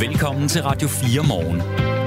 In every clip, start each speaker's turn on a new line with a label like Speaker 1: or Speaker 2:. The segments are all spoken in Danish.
Speaker 1: Velkommen til Radio 4 morgen.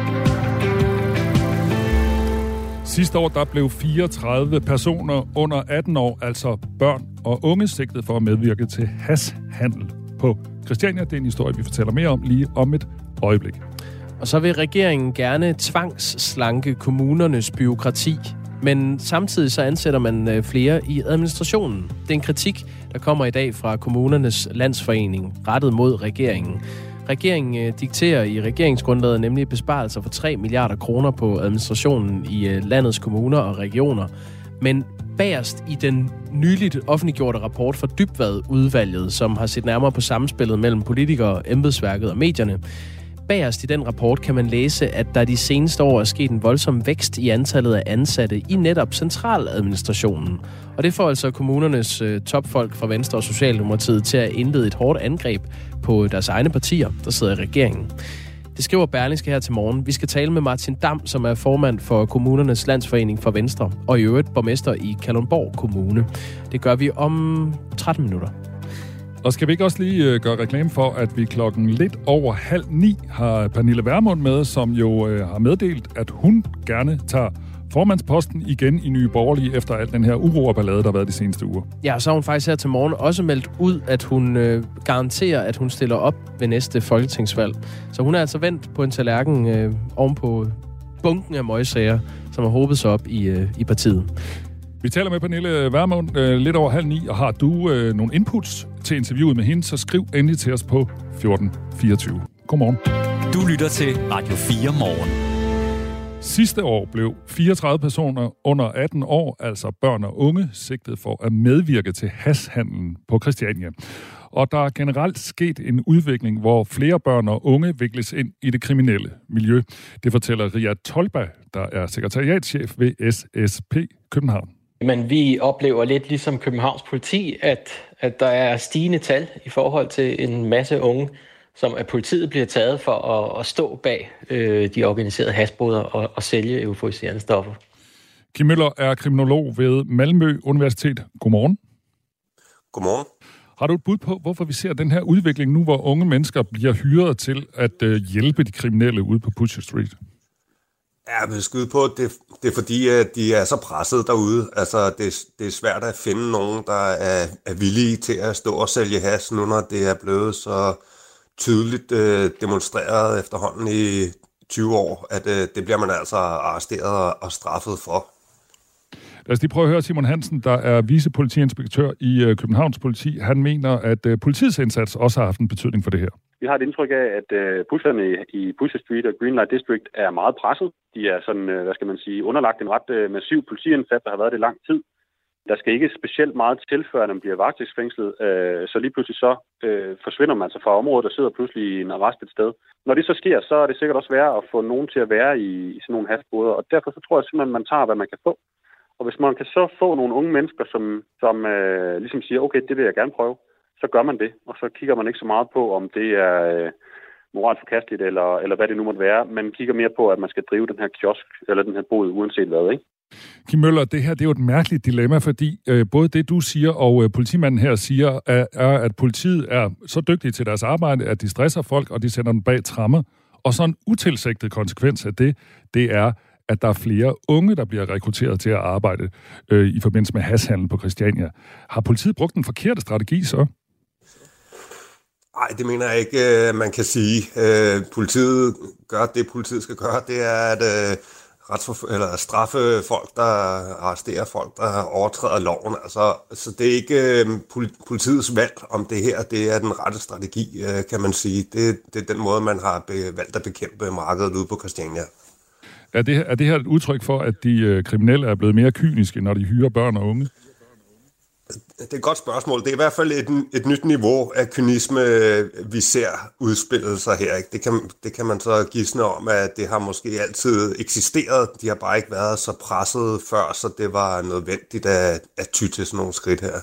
Speaker 2: Sidste år der blev 34 personer under 18 år, altså børn og unge, sigtet for at medvirke til hashhandel på Christiania. Det er en historie, vi fortæller mere om lige om et øjeblik.
Speaker 3: Og så vil regeringen gerne tvangsslanke kommunernes bureaukrati, men samtidig så ansætter man flere i administrationen. Det er en kritik, der kommer i dag fra Kommunernes Landsforening, rettet mod regeringen. Regeringen dikterer i regeringsgrundlaget nemlig besparelser for 3 milliarder kroner på administrationen i landets kommuner og regioner. Men bagerst i den nyligt offentliggjorte rapport fra Dybvad-udvalget, som har set nærmere på samspillet mellem politikere, embedsværket og medierne, bagerst i den rapport kan man læse, at der de seneste år er sket en voldsom vækst i antallet af ansatte i netop centraladministrationen. Og det får altså kommunernes topfolk fra Venstre og Socialdemokratiet til at indlede et hårdt angreb på deres egne partier, der sidder i regeringen. Det skriver Berlingske her til morgen. Vi skal tale med Martin Dam, som er formand for Kommunernes Landsforening for Venstre, og i øvrigt borgmester i Kalundborg Kommune. Det gør vi om 13 minutter.
Speaker 2: Og skal vi ikke også lige gøre reklame for, at vi klokken lidt over 8:30 har Pernille Vermund med, som jo har meddelt, at hun gerne tager formandsposten igen i Nye Borgerlige efter al den her uro og ballade, der har været de seneste uger. Ja,
Speaker 3: så har hun faktisk her til morgen også meldt ud, at hun garanterer, at hun stiller op ved næste folketingsvalg. Så hun er altså vendt på en tallerken oven på bunken af møgsager, som har håbet sig op i partiet.
Speaker 2: Vi taler med Pernille Vermund lidt over 8:30, og har du nogle inputs til interviewet med hende, så skriv endelig til os på 1424. Godmorgen.
Speaker 1: Du lytter til Radio 4 morgen.
Speaker 2: Sidste år blev 34 personer under 18 år, altså børn og unge, sigtet for at medvirke til hashhandlen på Christiania. Og der er generelt sket en udvikling, hvor flere børn og unge vikles ind i det kriminelle miljø. Det fortæller Ria Tolba, der er sekretariatschef ved SSP København.
Speaker 4: Men vi oplever lidt ligesom Københavns politi, at der er stigende tal i forhold til en masse unge, som af politiet bliver taget for at stå bag de organiserede hashboder og sælge euforiserende stoffer.
Speaker 2: Kim Møller er kriminolog ved Malmø Universitet. Godmorgen.
Speaker 5: Godmorgen.
Speaker 2: Har du et bud på, hvorfor vi ser den her udvikling nu, hvor unge mennesker bliver hyret til at hjælpe de kriminelle ude på Pusher Street?
Speaker 5: Ja, men skyde på, det er fordi, at de er så presset derude. Altså, det er svært at finde nogen, der er villige til at stå og sælge hash, nu når det er blevet så tydeligt demonstreret efterhånden i 20 år, at det bliver man altså arresteret og straffet for.
Speaker 2: Lad os lige prøve at høre Simon Hansen, der er vicepolitiinspektør i Københavns Politi. Han mener, at politiets indsats også har haft en betydning for det her.
Speaker 6: Vi har et indtryk af, at pusherne i Pusher Street og Greenlight District er meget presset. De er sådan, underlagt en ret massiv politiindsats, der har været det i lang tid. Der skal ikke specielt meget til, før man bliver varetægtsfængslet, så lige pludselig så forsvinder man altså fra området og sidder pludselig i en arrest et sted. Når det så sker, så er det sikkert også værd at få nogen til at være i sådan nogle hashboder, og derfor så tror jeg simpelthen, at man tager, hvad man kan få. Og hvis man kan så få nogle unge mennesker, som ligesom siger, okay, det vil jeg gerne prøve, så gør man det. Og så kigger man ikke så meget på, om det er moralt forkasteligt, eller hvad det nu måtte være. Man kigger mere på, at man skal drive den her kiosk, eller den her bod, uanset hvad, ikke?
Speaker 2: Kim Møller, det her det er jo et mærkeligt dilemma, fordi både det, du siger, og politimanden her siger, er, at politiet er så dygtige til deres arbejde, at de stresser folk, og de sender dem bag tremmer. Og så en utilsigtet konsekvens af det er, at der er flere unge, der bliver rekrutteret til at arbejde i forbindelse med hashhandel på Christiania. Har politiet brugt den forkerte strategi så?
Speaker 5: Nej, det mener jeg ikke, man kan sige. Politiet gør det, politiet skal gøre. Det er at straffe folk, der arresterer folk, der overtræder loven. Så det er ikke politiets valg, om det her det er den rette strategi, kan man sige. Det er den måde, man har valgt at bekæmpe markedet ude på Christiania.
Speaker 2: Er det her et udtryk for, at de kriminelle er blevet mere kyniske, når de hyrer børn og unge?
Speaker 5: Det er et godt spørgsmål. Det er i hvert fald et nyt niveau af kynisme, vi ser udspillet sig her. Ikke? Det kan man så gisne om, at det har måske altid eksisteret. De har bare ikke været så presset før, så det var nødvendigt at ty til sådan nogle skridt her.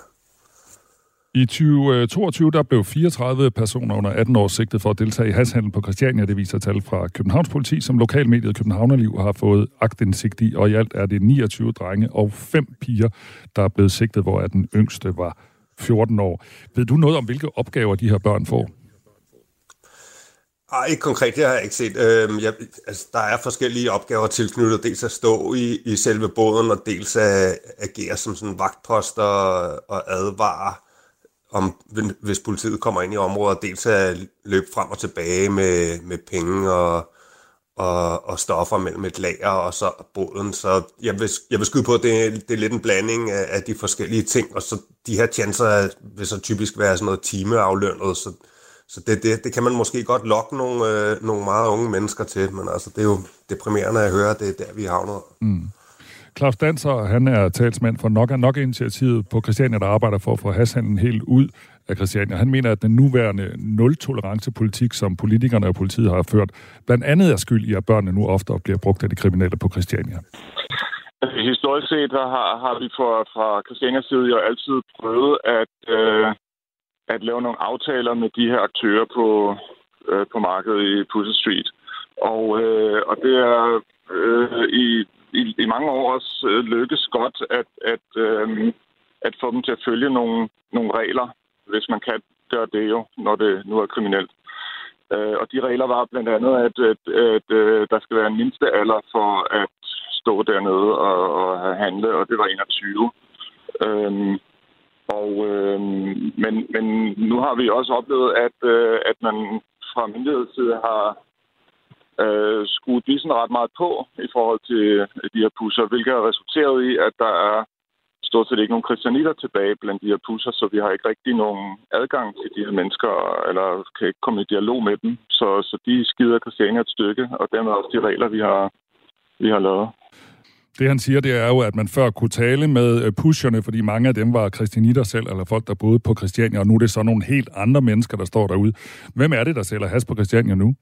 Speaker 2: I 2022 der blev 34 personer under 18 år sigtet for at deltage i hashhandel på Christiania. Det viser tal fra Københavns Politi, som lokalmediet Københavnerliv har fået aktindsigt i. Og i alt er det 29 drenge og 5 piger, der er blevet sigtet, hvor den yngste var 14 år. Ved du noget om, hvilke opgaver de her børn får?
Speaker 5: Nej, ikke konkret, det har jeg ikke set. Der er forskellige opgaver tilknyttet, dels at stå i selve båden, og dels at agere som sådan vagtpost og advare, hvis politiet kommer ind i området, dels at løbe frem og tilbage med penge og stoffer mellem et lager og så båden. Så jeg vil skyde på, at det er lidt en blanding af de forskellige ting, og så de her tjenester vil så typisk være sådan noget timeaflønnet, så det kan man måske godt lokke nogle meget unge mennesker til, men altså, det er jo deprimerende at høre, det er der, vi havner.
Speaker 2: Mm. Claus Danser, han er talsmand for Nok-initiativet på Christiania, der arbejder for at få hashhandlen helt ud af Christiania. Han mener, at den nuværende nul-tolerance-politik, som politikerne og politiet har ført, blandt andet er skyld i, at børnene nu ofte bliver brugt af de kriminelle på Christiania.
Speaker 7: Historisk set har vi fra Christianias side jo altid prøvet at lave nogle aftaler med de her aktører på markedet i Pusher Street. Og det er i mange år også lykkes godt at få dem til at følge nogle regler, hvis man kan gøre det jo, når det nu er kriminelt. Og de regler var blandt andet, at der skal være en mindste alder for at stå dernede og handle, og det var 21. Men nu har vi også oplevet, at man fra myndighedsside har skruet bissen ret meget på i forhold til de her pusher, hvilket har resulteret i, at der er stort set ikke nogen christianitter tilbage blandt de her pusher, så vi har ikke rigtig nogen adgang til de her mennesker, eller kan ikke komme i dialog med dem. Så de skider Christiania et stykke, og dermed også de regler, vi har lavet.
Speaker 2: Det han siger, det er jo, at man før kunne tale med pusherne, fordi mange af dem var christianitter selv, eller folk, der boede på Christiania, og nu er det så nogle helt andre mennesker, der står derude. Hvem er det, der sælger hash på Christiania nu?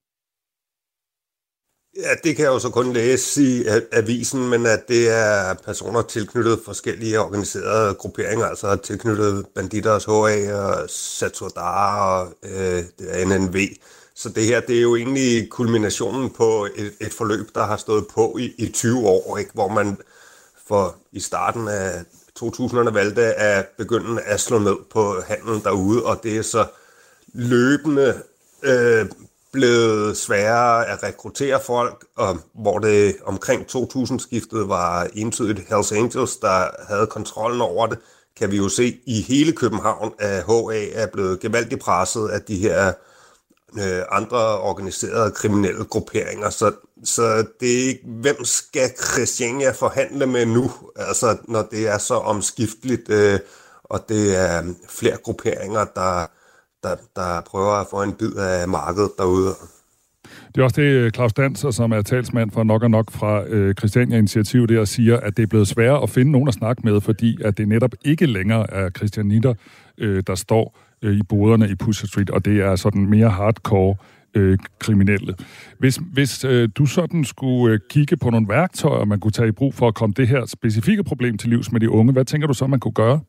Speaker 5: Ja, det kan jeg jo så kun læse i avisen, men at det er personer tilknyttet forskellige organiserede grupperinger, altså tilknyttet Banditers HA og Saturdar og NNV. Så det her, det er jo egentlig kulminationen på et forløb, der har stået på i 20 år, ikke? Hvor man i starten af 2000'erne valgte at begynde at slå ned på handlen derude, og det er så løbende blevet sværere at rekruttere folk, og hvor det omkring 2000-skiftet var entydigt Hells Angels, der havde kontrollen over det, kan vi jo se i hele København, at HA er blevet gevaldigt presset af de her andre organiserede kriminelle grupperinger. Så det er ikke, hvem skal Christiania forhandle med nu, altså når det er så omskifteligt, og det er flere grupperinger, der prøver at få en bid af markedet derude.
Speaker 2: Det er også det, Claus Danser, som er talsmand for Nok fra Christiania-initiativet, der siger, at det er blevet sværere at finde nogen at snakke med, fordi at det netop ikke længere er christianitter, der står i boderne i Pusher Street, og det er sådan mere hardcore kriminelle. Hvis du sådan skulle kigge på nogle værktøjer, man kunne tage i brug for at komme det her specifikke problem til livs med de unge, hvad tænker du så, man kunne gøre?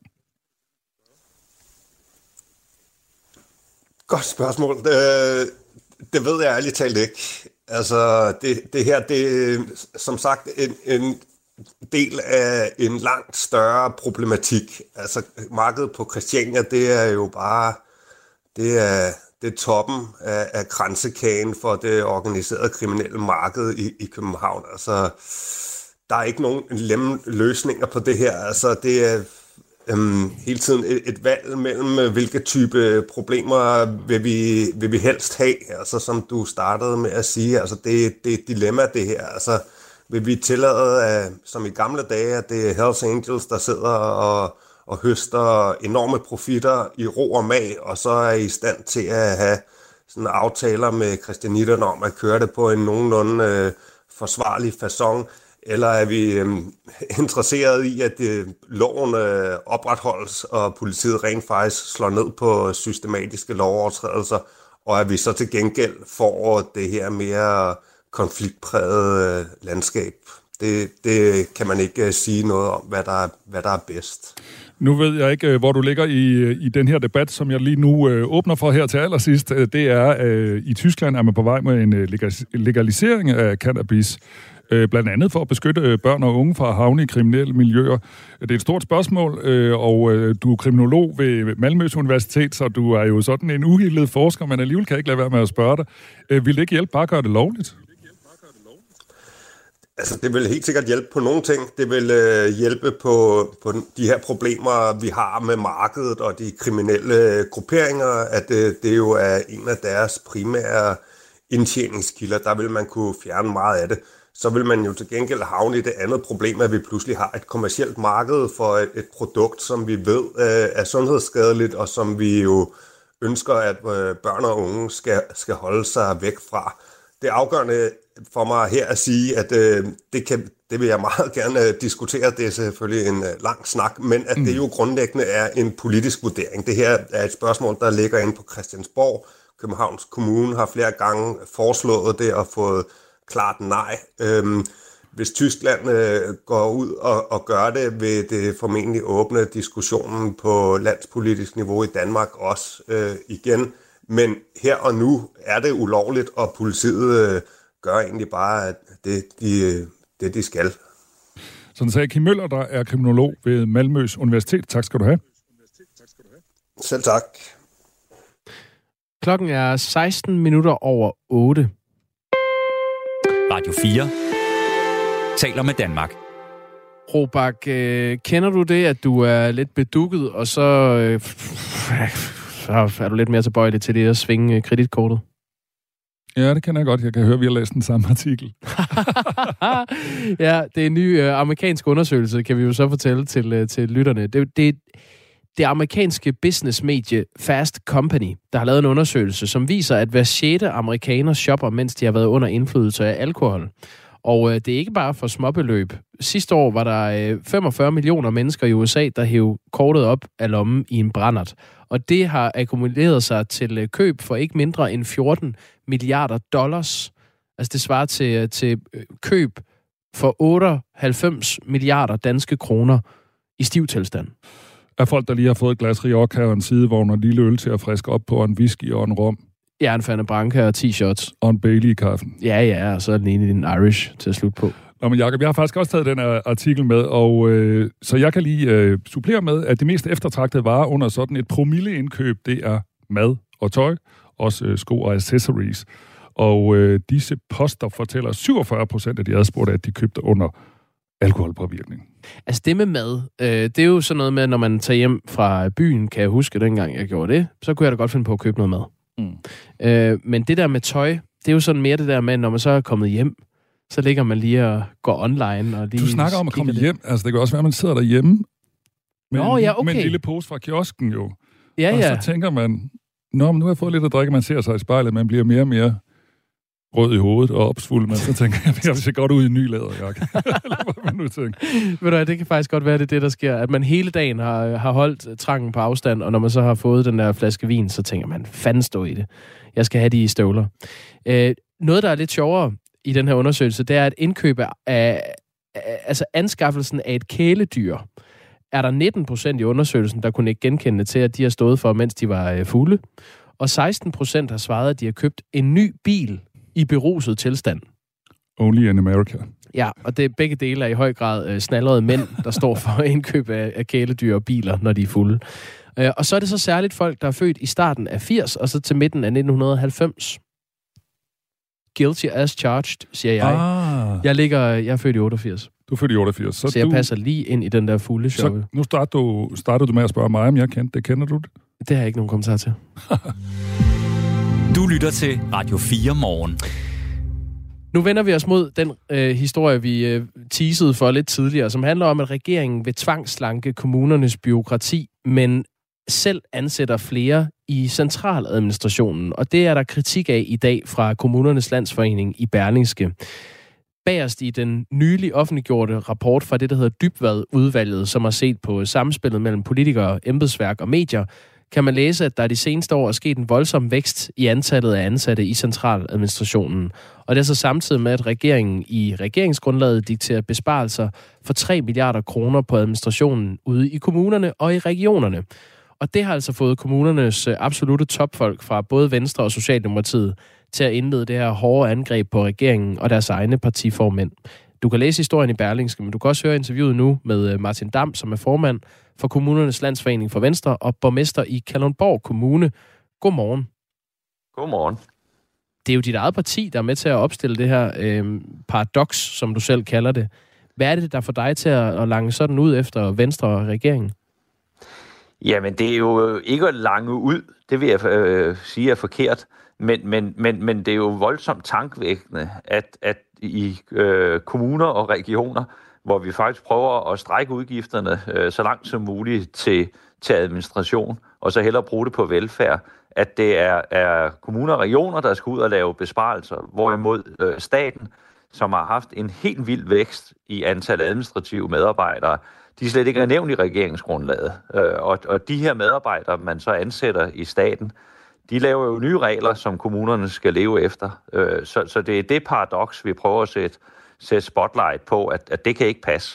Speaker 5: Godt spørgsmål. Det ved jeg ærligt talt ikke. Altså, det her, det er som sagt en del af en langt større problematik. Altså, markedet på Christiania, det er jo bare, det er toppen af kransekagen for det organiserede kriminelle marked i København. Altså, der er ikke nogen lemme løsninger på det her. Altså, det er hele tiden et valg mellem, hvilke type problemer vil vi helst have. Altså, som du startede med at sige, altså, det er et dilemma, det her. Altså, vil vi tillade, som i gamle dage, at det er Hells Angels, der sidder og høster enorme profitter i ro og mag, og så er I stand til at have sådan aftaler med christianitterne om at køre det på en nogenlunde forsvarlig facon, eller er vi interesseret i, at loven opretholdes, og politiet rent faktisk slår ned på systematiske lovovertrædelser, og at vi så til gengæld får det her mere konfliktpræget landskab. Det kan man ikke sige noget om, hvad der er bedst.
Speaker 2: Nu ved jeg ikke, hvor du ligger i den her debat, som jeg lige nu åbner for her til allersidst. Det er, i Tyskland er man på vej med en legalisering af cannabis. blandt andet for at beskytte børn og unge fra at havne i kriminelle miljøer. Det er et stort spørgsmål, og du er kriminolog ved Malmøs Universitet, så du er jo sådan en uhildet forsker, men alligevel kan jeg ikke lade være med at spørge dig. Vil det ikke hjælpe bare at gøre det lovligt?
Speaker 5: Altså, det vil helt sikkert hjælpe på nogle ting. Det vil hjælpe på de her problemer, vi har med markedet og de kriminelle grupperinger, at det jo er en af deres primære indtjeningskilder. Der vil man kunne fjerne meget af det. Så vil man jo til gengæld havne i det andet problem, at vi pludselig har et kommercielt marked for et produkt, som vi ved er sundhedsskadeligt, og som vi jo ønsker, at børn og unge skal holde sig væk fra. Det er afgørende for mig her at sige, at det vil jeg meget gerne diskutere. Det er selvfølgelig en lang snak, men at det jo grundlæggende er en politisk vurdering. Det her er et spørgsmål, der ligger inde på Christiansborg. Københavns Kommune har flere gange foreslået det og fået klart nej. Hvis Tyskland går ud og gør det, vil det formentlig åbne diskussionen på landspolitisk niveau i Danmark også igen. Men her og nu er det ulovligt, og politiet gør egentlig bare det, de skal.
Speaker 2: Sådan sagde Kim Møller, der er kriminolog ved Malmøs Universitet. Tak skal du have.
Speaker 5: Selv tak.
Speaker 3: Klokken er 16 minutter over 8.
Speaker 1: Radio 4 taler med Danmark.
Speaker 3: Robak, kender du det, at du er lidt bedukket, og så er du lidt mere tilbøjelig til det at svinge kreditkortet?
Speaker 2: Ja, det kender jeg godt. Jeg kan høre, vi har læst den samme artikel.
Speaker 3: Ja, det er en ny amerikansk undersøgelse, kan vi jo så fortælle til lytterne. Det amerikanske businessmedie Fast Company, der har lavet en undersøgelse, som viser, at hver 6. amerikaner shopper, mens de har været under indflydelse af alkohol. Og det er ikke bare for småbeløb. Sidste år var der 45 millioner mennesker i USA, der hævde kortet op af lommen i en brændert. Og det har akkumuleret sig til køb for ikke mindre end 14 milliarder dollars. Altså det svarer til køb for 98 milliarder danske kroner i stiv tilstand.
Speaker 2: Af folk, der lige har fået et glas Rioja og en sidevogn og en lille øl til at friske op på, og en whisky og en rom.
Speaker 3: Ja, en Fanta Branca og 10 shots.
Speaker 2: Og en Bailey i kaffen.
Speaker 3: Ja, og så er den ene i en Irish til at slutte på.
Speaker 2: Nå, men Jacob, jeg har faktisk også taget den her artikel med, og så jeg kan lige supplere med, at det mest eftertragtede varer under sådan et promilleindkøb, det er mad og tøj, også sko og accessories. Og disse poster fortæller 47% af de adspurgte, at de købte under alkoholpåvirkning.
Speaker 3: Altså det med mad, det er jo sådan noget med, når man tager hjem fra byen, kan jeg huske dengang jeg gjorde det, så kunne jeg da godt finde på at købe noget mad. Men det der med tøj, det er jo sådan mere det der med, når man så er kommet hjem, så ligger man lige og går online. Og lige
Speaker 2: du snakker om at komme hjem. Altså det kan også være, at man sidder derhjemme med, med en lille pose fra kiosken jo.
Speaker 3: Ja,
Speaker 2: og så tænker man, men nu har jeg fået lidt at drikke, man ser sig i spejlet, man bliver mere og mere rød i hovedet og opsvuldet, men så tænker jeg vil se godt ud i en ny læderjakke. Eller hvad man nu tænker.
Speaker 3: Ved du, det kan faktisk godt være, det der sker. At man hele dagen har holdt trangen på afstand, og når man så har fået den der flaske vin, så tænker man, fanden stå i det. Jeg skal have de i støvler. Noget, der er lidt sjovere i den her undersøgelse, det er, at indkøb af altså anskaffelsen af et kæledyr, er der 19% i undersøgelsen, der kunne ikke genkende til, at de har stået for, mens de var fulde. Og 16% har svaret, at de har købt en ny bil i beruset tilstand.
Speaker 2: Only in America.
Speaker 3: Ja, og det er begge dele er i høj grad snallerede mænd, der står for indkøb af kæledyr og biler, når de er fulde. Og så er det så særligt folk, der er født i starten af 80, og så til midten af 1990. Guilty as charged, siger jeg. Jeg er født i 88.
Speaker 2: Du er født i 88.
Speaker 3: Så jeg passer lige ind i den der fulde show.
Speaker 2: Så nu startede du med at spørge mig, om jeg kendte det. Kender du det?
Speaker 3: Det har jeg ikke nogen kommentar til.
Speaker 1: Du lytter til Radio 4 Morgen.
Speaker 3: Nu vender vi os mod den historie, vi teasede for lidt tidligere, som handler om, at regeringen vil tvangsslanke kommunernes bureaukrati, men selv ansætter flere i centraladministrationen. Og det er der kritik af i dag fra Kommunernes Landsforening i Berlingske. Bagerst i den nylig offentliggjorte rapport fra det, der hedder Dybvad-udvalget, som har set på samspillet mellem politikere, embedsværk og medier, kan man læse, at der de seneste år er sket en voldsom vækst i antallet af ansatte i centraladministrationen. Og det er så samtidig med, at regeringen i regeringsgrundlaget dikterer besparelser for 3 milliarder kroner på administrationen ude i kommunerne og i regionerne. Og det har altså fået kommunernes absolutte topfolk fra både Venstre og Socialdemokratiet til at indlede det her hårde angreb på regeringen og deres egne partiformænd. Du kan læse historien i Berlingske, men du kan også høre interviewet nu med Martin Damm, som er formand for Kommunernes Landsforening for Venstre og borgmester i Kalundborg Kommune. Godmorgen.
Speaker 8: Godmorgen.
Speaker 3: Det er jo dit eget parti, der er med til at opstille det her paradoks, som du selv kalder det. Hvad er det, der får dig til at lange sådan ud efter Venstre og regeringen?
Speaker 8: Jamen, det er jo ikke at lange ud, det vil jeg sige er forkert, men det er jo voldsomt tankvækkende, at i kommuner og regioner, hvor vi faktisk prøver at strække udgifterne så langt som muligt til administration, og så hellere bruge det på velfærd, at det er kommuner og regioner, der skal ud og lave besparelser, hvorimod staten, som har haft en helt vild vækst i antal administrative medarbejdere, de slet ikke er nævnt i regeringsgrundlaget. Og de her medarbejdere, man så ansætter i staten, de laver jo nye regler, som kommunerne skal leve efter. Så det er det paradoks, vi prøver at sætte spotlight på, at det kan ikke passe.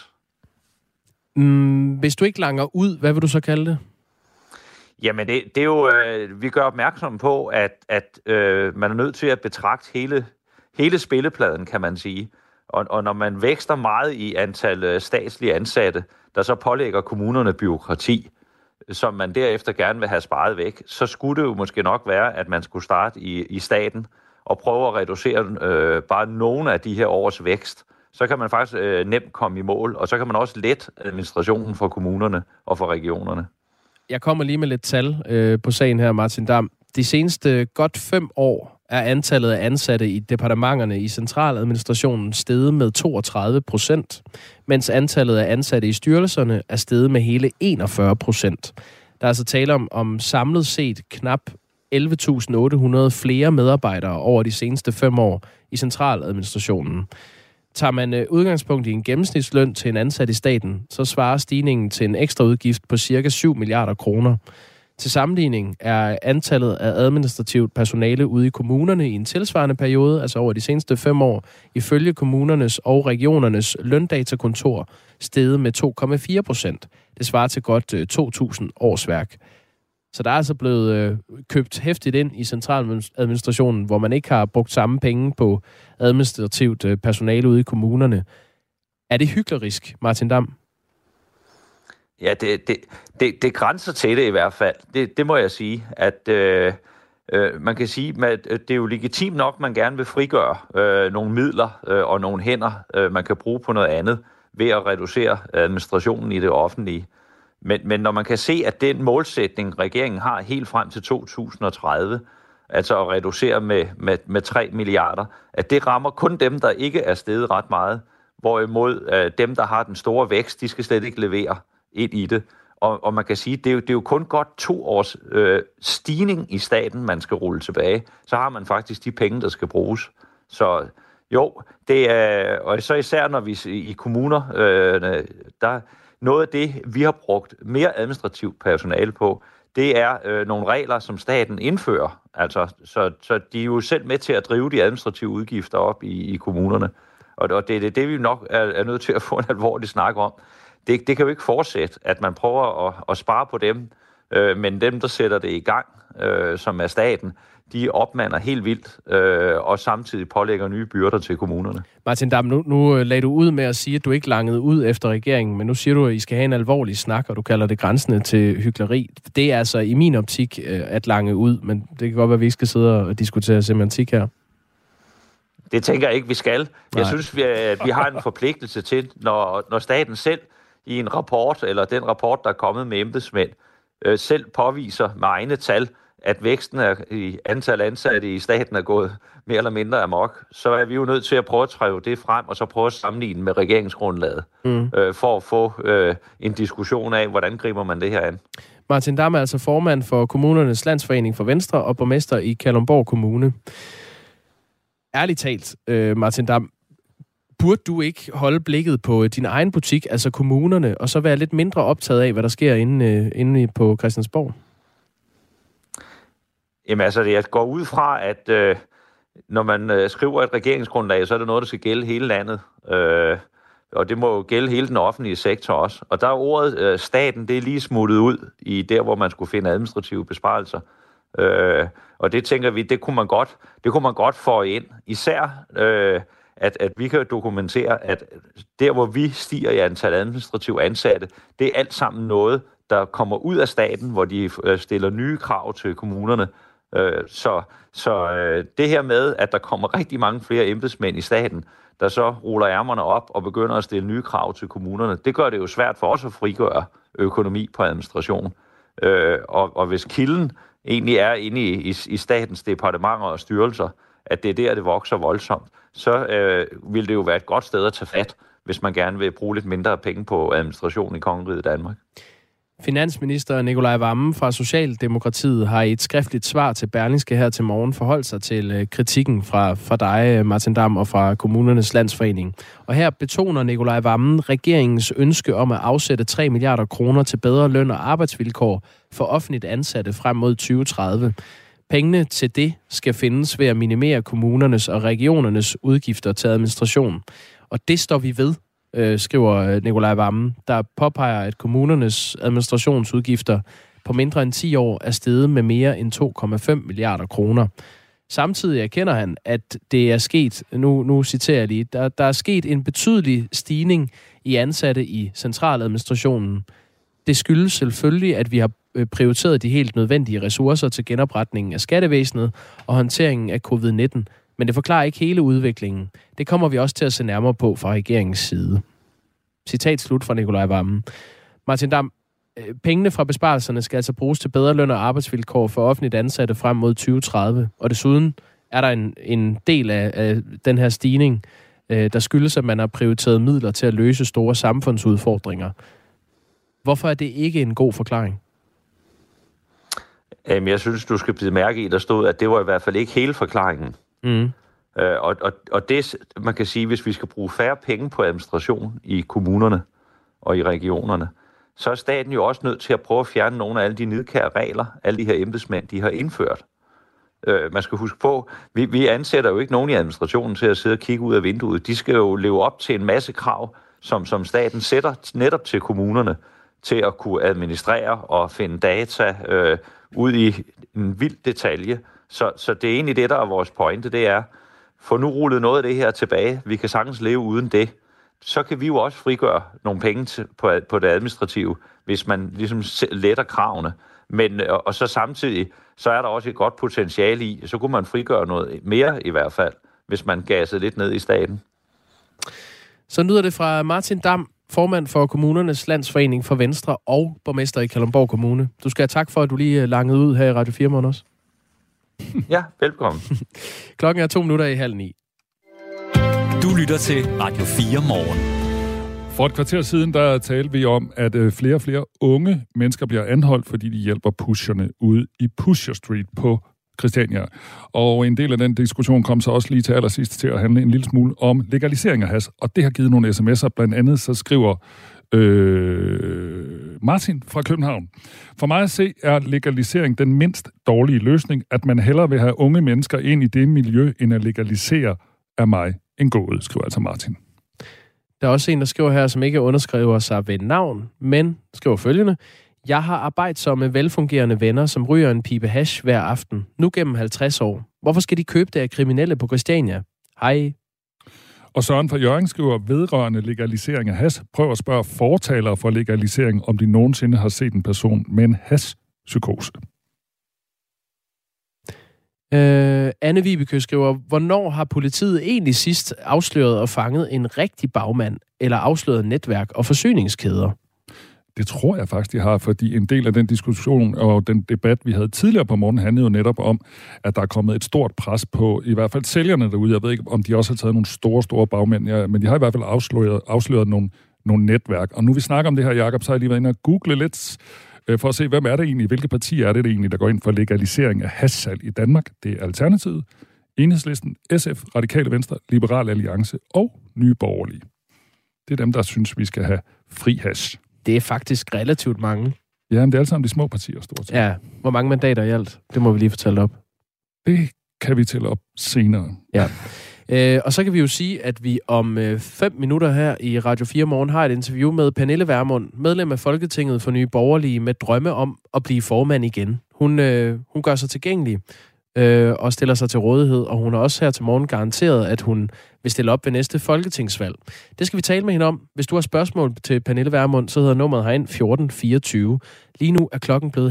Speaker 3: Hvis du ikke langer ud, hvad vil du så kalde det?
Speaker 8: Jamen, det er jo, vi gør opmærksom på, at man er nødt til at betragte hele spillepladen, kan man sige. Og når man vækster meget i antal statslige ansatte, der så pålægger kommunerne bureaukrati, som man derefter gerne vil have sparet væk, så skulle det jo måske nok være, at man skulle starte i staten og prøve at reducere bare nogle af de her års vækst. Så kan man faktisk nemt komme i mål, og så kan man også lette administrationen for kommunerne og for regionerne.
Speaker 3: Jeg kommer lige med lidt tal på sagen her, Martin Damm. De seneste godt 5 år er antallet af ansatte i departementerne i centraladministrationen steget med 32%, mens antallet af ansatte i styrelserne er steget med hele 41%. Der er altså tale om samlet set knap 11.800 flere medarbejdere over de seneste 5 år i centraladministrationen. Tager man udgangspunkt i en gennemsnitsløn til en ansat i staten, så svarer stigningen til en ekstra udgift på ca. 7 milliarder kroner. Til sammenligning er antallet af administrativt personale ude i kommunerne i en tilsvarende periode, altså over de seneste 5 år, ifølge kommunernes og regionernes løndatakontor steget med 2,4%. Det svarer til godt 2.000 årsværk. Så der er altså blevet købt hæftigt ind i centraladministrationen, hvor man ikke har brugt samme penge på administrativt personale ude i kommunerne. Er det hyklerisk, Martin Damm?
Speaker 8: Ja, det grænser til det i hvert fald. Det må jeg sige, at man kan sige, at det er jo legitimt nok, man gerne vil frigøre nogle midler og nogle hænder, man kan bruge på noget andet ved at reducere administrationen i det offentlige. Men når man kan se, at den målsætning, regeringen har helt frem til 2030, altså at reducere med 3 milliarder, at det rammer kun dem, der ikke er steget ret meget, hvorimod dem, der har den store vækst, de skal slet ikke levere ind i det. Og man kan sige, det er jo kun godt 2 års stigning i staten, man skal rulle tilbage. Så har man faktisk de penge, der skal bruges. Så jo, det er, og så især når vi i kommuner, der noget af det, vi har brugt mere administrativt personale på, det er nogle regler, som staten indfører. Altså, så de er jo selv med til at drive de administrative udgifter op i kommunerne. Og det er det, vi nok er nødt til at få en alvorlig snak om. Det kan jo ikke fortsætte, at man prøver at spare på dem, men dem, der sætter det i gang, som er staten, de opmander helt vildt og samtidig pålægger nye byrder til kommunerne.
Speaker 3: Martin Damm, nu lagde du ud med at sige, at du ikke langede ud efter regeringen, men nu siger du, at I skal have en alvorlig snak, og du kalder det grænsende til hykleri. Det er altså i min optik at lange ud, men det kan godt være, at vi ikke skal sidde og diskutere semantik her. Det
Speaker 8: tænker jeg ikke, vi skal. Nej. Jeg synes, vi har en forpligtelse til, når staten selv i en rapport, eller den rapport, der er kommet med embedsmænd, selv påviser med egne tal, at væksten i antal ansatte i staten er gået mere eller mindre amok, så er vi jo nødt til at prøve at træve det frem, og så prøve at sammenligne med regeringsgrundlaget, for at få en diskussion af, hvordan griber man det her an.
Speaker 3: Martin Damm er altså formand for Kommunernes Landsforening for Venstre og borgmester i Kalundborg Kommune. Ærligt talt, Martin Damm, burde du ikke holde blikket på din egen butik, altså kommunerne, og så være lidt mindre optaget af, hvad der sker inde på Christiansborg?
Speaker 8: Jamen altså, jeg går ud fra, at når man skriver et regeringsgrundlag, så er det noget, der skal gælde hele landet. Og det må jo gælde hele den offentlige sektor også. Og der er ordet staten, det er lige smuttet ud i der, hvor man skulle finde administrative besparelser. Og det tænker vi, det kunne man godt få ind. Især at vi kan dokumentere, at der, hvor vi stiger i antal administrative ansatte, det er alt sammen noget, der kommer ud af staten, hvor de stiller nye krav til kommunerne. Så det her med, at der kommer rigtig mange flere embedsmænd i staten, der så ruller ærmerne op og begynder at stille nye krav til kommunerne, det gør det jo svært for os at frigøre økonomi på administration. Og hvis kilden egentlig er inde i statens departementer og styrelser, at det er der, det vokser voldsomt, så vil det jo være et godt sted at tage fat, hvis man gerne vil bruge lidt mindre penge på administration i Kongeriget Danmark.
Speaker 3: Finansminister Nicolai Wammen fra Socialdemokratiet har i et skriftligt svar til Berlingske her til morgen forholdt sig til kritikken fra dig, Martin Damm, og fra Kommunernes Landsforening. Og her betoner Nicolai Wammen regeringens ønske om at afsætte 3 milliarder kroner til bedre løn og arbejdsvilkår for offentligt ansatte frem mod 2030. Pengene til det skal findes ved at minimere kommunernes og regionernes udgifter til administration. Og det står vi ved, skriver Nicolai Wammen, der påpeger, at kommunernes administrationsudgifter på mindre end 10 år er steget med mere end 2,5 milliarder kroner. Samtidig erkender han, at det er sket, nu citerer jeg lige, der er sket en betydelig stigning i ansatte i centraladministrationen. Det skyldes selvfølgelig, at vi har prioriteret de helt nødvendige ressourcer til genopretningen af skattevæsenet og håndteringen af covid-19. Men det forklarer ikke hele udviklingen. Det kommer vi også til at se nærmere på fra regeringens side. Citat slut fra Nicolai Wammen. Martin Damm, pengene fra besparelserne skal altså bruges til bedre løn og arbejdsvilkår for offentligt ansatte frem mod 2030. Og desuden er der en del af den her stigning, der skyldes, at man har prioriteret midler til at løse store samfundsudfordringer. Hvorfor er det ikke en god forklaring?
Speaker 8: Jeg synes, du skal bide mærke i, der stod, at det var i hvert fald ikke hele forklaringen. Mm. Og det, man kan sige, hvis vi skal bruge færre penge på administration i kommunerne og i regionerne, så er staten jo også nødt til at prøve at fjerne nogle af alle de nidkære regler, alle de her embedsmænd, de har indført. Man skal huske på, vi ansætter jo ikke nogen i administrationen til at sidde og kigge ud af vinduet. De skal jo leve op til en masse krav, som staten sætter netop til kommunerne, til at kunne administrere og finde data ud i en vild detalje. Så det er egentlig det, der er vores pointe, det er, få nu rullet noget af det her tilbage. Vi kan sagtens leve uden det. Så kan vi jo også frigøre nogle penge på det administrative, hvis man ligesom letter kravene. Og så samtidig, så er der også et godt potentiale i, så kunne man frigøre noget mere i hvert fald, hvis man gassede lidt ned i staten.
Speaker 3: Så lyder det fra Martin Damm, formand for Kommunernes Landsforening for Venstre og borgmester i Kalundborg Kommune. Du skal have tak for, at du lige langede ud her i Radio 4 Morgen også.
Speaker 8: Ja, velkommen.
Speaker 3: Klokken er 8:02.
Speaker 1: Du lytter til Radio 4 Morgen.
Speaker 2: For et kvarter siden, der talte vi om, at flere og flere unge mennesker bliver anholdt, fordi de hjælper pusherne ude i Pusher Street på Christiania. Og en del af den diskussion kom så også lige til allersidst til at handle en lille smule om legalisering af hash. Og det har givet nogle sms'er. Blandt andet så skriver Martin fra København. For mig at se er legalisering den mindst dårlige løsning, at man hellere vil have unge mennesker ind i det miljø, end at legalisere af mig en gåde, skriver altså Martin.
Speaker 3: Der er også en, der skriver her, som ikke underskriver sig ved navn, men skriver følgende. Jeg har arbejdsomme, velfungerende venner, som ryger en pibe hash hver aften, nu gennem 50 år. Hvorfor skal de købe det af kriminelle på Christiania? Hej.
Speaker 2: Og Søren fra Hjørring skriver, vedrørende legalisering af hash, prøv at spørge fortalere for legalisering, om de nogensinde har set en person med en hash-psykose.
Speaker 3: Anne Vibeke skriver, hvornår har politiet egentlig sidst afsløret og fanget en rigtig bagmand, eller afsløret netværk og forsyningskæder?
Speaker 2: Det tror jeg faktisk, de har, fordi en del af den diskussion og den debat, vi havde tidligere på morgen, handlede jo netop om, at der er kommet et stort pres på, i hvert fald sælgerne derude. Jeg ved ikke, om de også har taget nogle store bagmænd, men de har i hvert fald afsløret nogle netværk. Og nu vi snakker om det her, Jacob, så har jeg lige været inde og google lidt, for at se, hvem er det egentlig, hvilke partier er det egentlig, der går ind for legalisering af hashsalg i Danmark. Det er Alternativet, Enhedslisten, SF, Radikale Venstre, Liberal Alliance og Nye Borgerlige. Det er dem, der synes, vi skal have fri hash.
Speaker 3: Det er faktisk relativt mange.
Speaker 2: Ja, men det er alle sammen de små partier, stort set.
Speaker 3: Ja, hvor mange mandater i alt? Det må vi lige fortælle op.
Speaker 2: Det kan vi tælle op senere.
Speaker 3: Ja. Og så kan vi jo sige, at vi om 5 minutter her i Radio 4 Morgen har et interview med Pernille Vermund, medlem af Folketinget for Nye Borgerlige, med drømme om at blive formand igen. Hun gør sig tilgængelig og stiller sig til rådighed, og hun har også her til morgen garanteret, at hun vil stille op ved næste folketingsvalg. Det skal vi tale med hende om. Hvis du har spørgsmål til Pernille Vermund, så hedder nummeret herind 1424. Lige nu er klokken blevet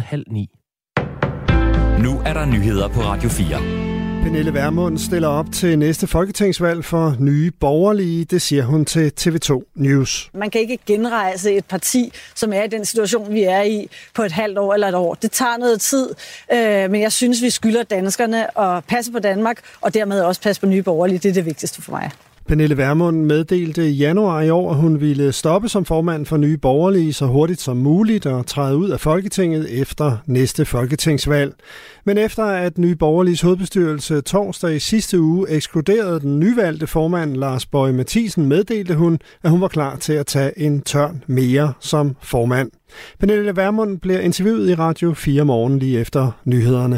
Speaker 3: 8:30.
Speaker 1: Nu er der nyheder på Radio 4.
Speaker 9: Pernille Vermund stiller op til næste folketingsvalg for Nye Borgerlige. Det siger hun til TV2 News.
Speaker 10: Man kan ikke genrejse et parti, som er i den situation, vi er i, på et halvt år eller et år. Det tager noget tid, men jeg synes, vi skylder danskerne at passe på Danmark, og dermed også passe på Nye Borgerlige. Det er det vigtigste for mig.
Speaker 9: Pernille Vermund meddelte i januar i år, at hun ville stoppe som formand for Nye Borgerlige så hurtigt som muligt og træde ud af Folketinget efter næste folketingsvalg. Men efter at Nye Borgerliges hovedbestyrelse torsdag i sidste uge ekskluderede den nyvalgte formand Lars Boje Mathiesen, meddelte hun, at hun var klar til at tage en tørn mere som formand. Pernille Vermund bliver interviewet i Radio 4 morgen lige efter nyhederne.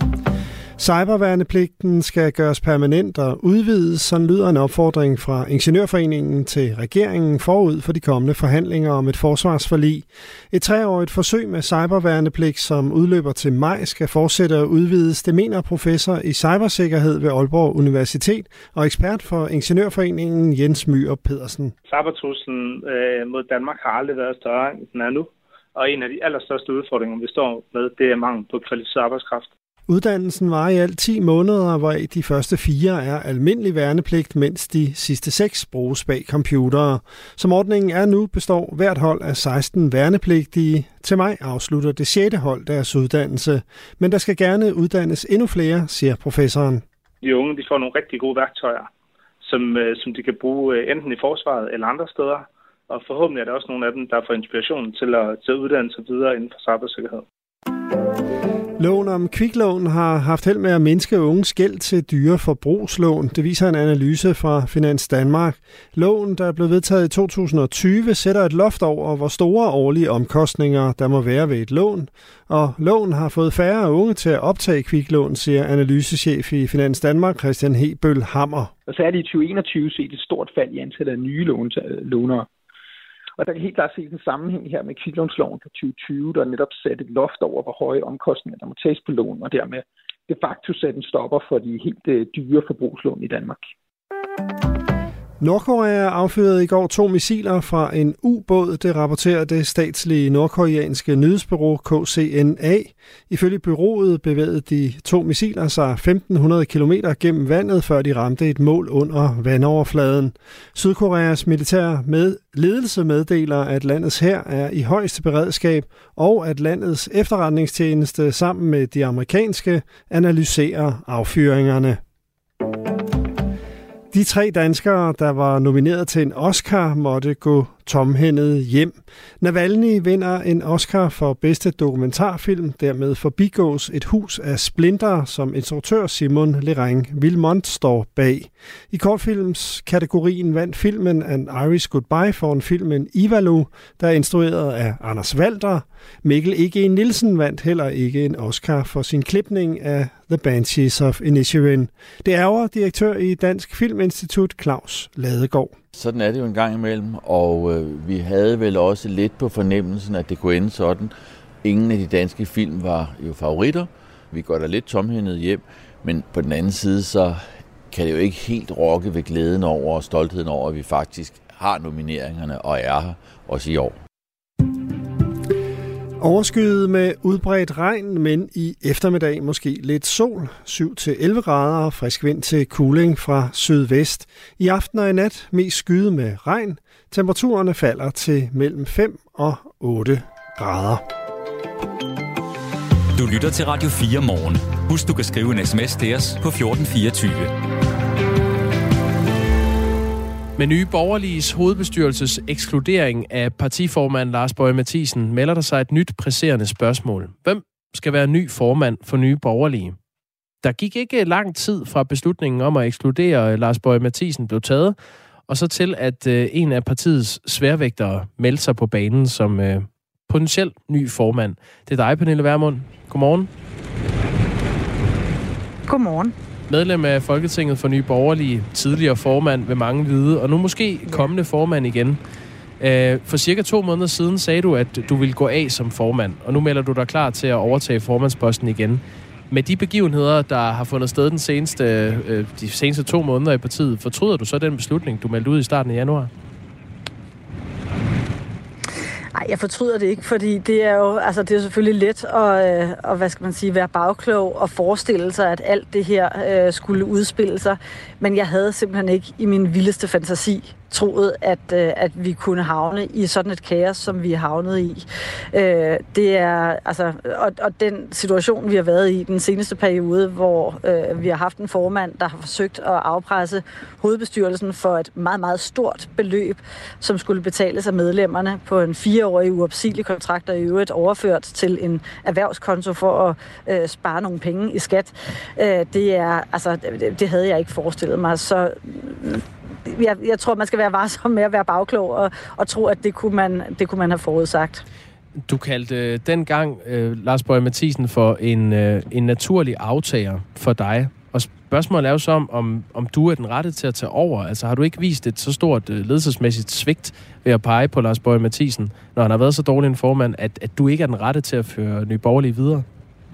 Speaker 9: Cyberværnepligten skal gøres permanent og udvides, sådan lyder en opfordring fra Ingeniørforeningen til regeringen forud for de kommende forhandlinger om et forsvarsforlig. Et 3-årigt forsøg med cyberværnepligt, som udløber til maj, skal fortsætte at udvides. Det mener professor i cybersikkerhed ved Aalborg Universitet og ekspert for Ingeniørforeningen Jens Myhr Pedersen.
Speaker 11: Cybertruslen mod Danmark har aldrig været større, end den er nu. Og en af de allerstørste udfordringer, vi står med, det er mangel på kvalificeret arbejdskraft.
Speaker 9: Uddannelsen varer i alt 10 måneder, hvor de første 4 er almindelig værnepligt, mens de sidste 6 bruges bag computere. Som ordningen er nu, består hvert hold af 16 værnepligtige. Til maj afslutter det 6. hold deres uddannelse. Men der skal gerne uddannes endnu flere, siger professoren.
Speaker 11: De unge de får nogle rigtig gode værktøjer, som de kan bruge enten i forsvaret eller andre steder. Og forhåbentlig er der også nogle af dem, der får inspiration til at uddanne sig videre inden for cybersikkerhed.
Speaker 9: Loven om kviklån har haft held med at mindske unges gæld til dyre forbrugslån. Det viser en analyse fra Finans Danmark. Loven, der blev vedtaget i 2020, sætter et loft over, hvor store årlige omkostninger der må være ved et lån. Og loven har fået færre unge til at optage kviklån, siger analysechef i Finans Danmark, Christian Hebøl Hammer.
Speaker 12: Og så er det i 2021 set et stort fald i antallet af nye lånere. Og der kan helt klart se en sammenhæng her med kviklånsloven fra 2020, der netop satte et loft over, hvor høje omkostninger der må tages på lån, og dermed de facto sætte en stopper for de helt dyre forbrugslån i Danmark.
Speaker 9: Nordkorea affyrede i går 2 missiler fra en ubåd, det rapporterer det statslige nordkoreanske nyhedsbureau KCNA. Ifølge bureauet bevægede de 2 missiler sig 1500 km gennem vandet, før de ramte et mål under vandoverfladen. Sydkoreas militære ledelse meddeler, at landets hær er i højeste beredskab, og at landets efterretningstjeneste sammen med de amerikanske analyserer affyringerne. De 3 danskere, der var nomineret til en Oscar, måtte gå tomhændet hjem. Navalny vinder en Oscar for bedste dokumentarfilm. Dermed forbigås Et hus af splinter, som instruktør Simon Lereng-Vilmont står bag. I kortfilmskategorien vandt filmen An Irish Goodbye foran filmen Ivalu, der er instrueret af Anders Walter. Mikkel E.G. Nielsen vandt heller ikke en Oscar for sin klipning af The Banshees of Inisherin. Det ærger direktør i Dansk Filminstitut Claus Ladegaard.
Speaker 13: Sådan er det jo en gang imellem, og vi havde vel også lidt på fornemmelsen, at det kunne ende sådan. Ingen af de danske film var jo favoritter. Vi går da lidt tomhændet hjem, men på den anden side, så kan det jo ikke helt rokke ved glæden over og stoltheden over, at vi faktisk har nomineringerne og er her også i år.
Speaker 9: Overskyet med udbredt regn, men i eftermiddag måske lidt sol. 7-11 grader og frisk vind til kuling fra sydvest. I aften og i nat mest skyet med regn. Temperaturerne falder til mellem 5 og 8 grader.
Speaker 1: Du lytter til Radio 4 morgen. Husk, du kan skrive en sms til os på 1424.
Speaker 3: Med Nye Borgerliges hovedbestyrelses ekskludering af partiformand Lars Boje Mathiesen melder der sig et nyt presserende spørgsmål. Hvem skal være ny formand for Nye Borgerlige? Der gik ikke lang tid fra beslutningen om at ekskludere Lars Boje Mathiesen blev taget, og så til at en af partiets sværvægtere meldte sig på banen som potentielt ny formand. Det er dig, Pernille Vermund. Godmorgen.
Speaker 10: Godmorgen.
Speaker 3: Medlem af Folketinget for Nye Borgerlige, tidligere formand vil mange vide, og nu måske kommende formand igen. For cirka 2 måneder siden sagde du, at du ville gå af som formand, og nu melder du dig klar til at overtage formandsposten igen. Med de begivenheder, der har fundet sted de seneste 2 måneder i partiet, fortryder du så den beslutning, du meldte ud i starten af januar?
Speaker 10: Nej, jeg fortryder det ikke, fordi det er jo selvfølgelig let at være bagklog og forestille sig, at alt det her skulle udspille sig. Men jeg havde simpelthen ikke i min vildeste fantasi troet, at vi kunne havne i sådan et kaos, som vi er havnet i. Det er og den situation, vi har været i den seneste periode, hvor vi har haft en formand, der har forsøgt at afpresse hovedbestyrelsen for et meget, meget stort beløb, som skulle betales af medlemmerne på en 4-årig uopsigelig kontrakt, og i øvrigt overført til en erhvervskonto for at spare nogle penge i skat. Det havde jeg ikke forestillet mig, så jeg tror, man skal være varsom med at være bagklog og tro, at det kunne man have forudsagt.
Speaker 3: Du kaldte dengang Lars Boje Mathiesen for en naturlig aftager for dig. Og spørgsmålet er jo så, om du er den rette til at tage over. Altså har du ikke vist et så stort ledelsesmæssigt svigt ved at pege på Lars Boje Mathiesen, når han har været så dårlig en formand, at du ikke er den rette til at føre Nye Borgerlige videre?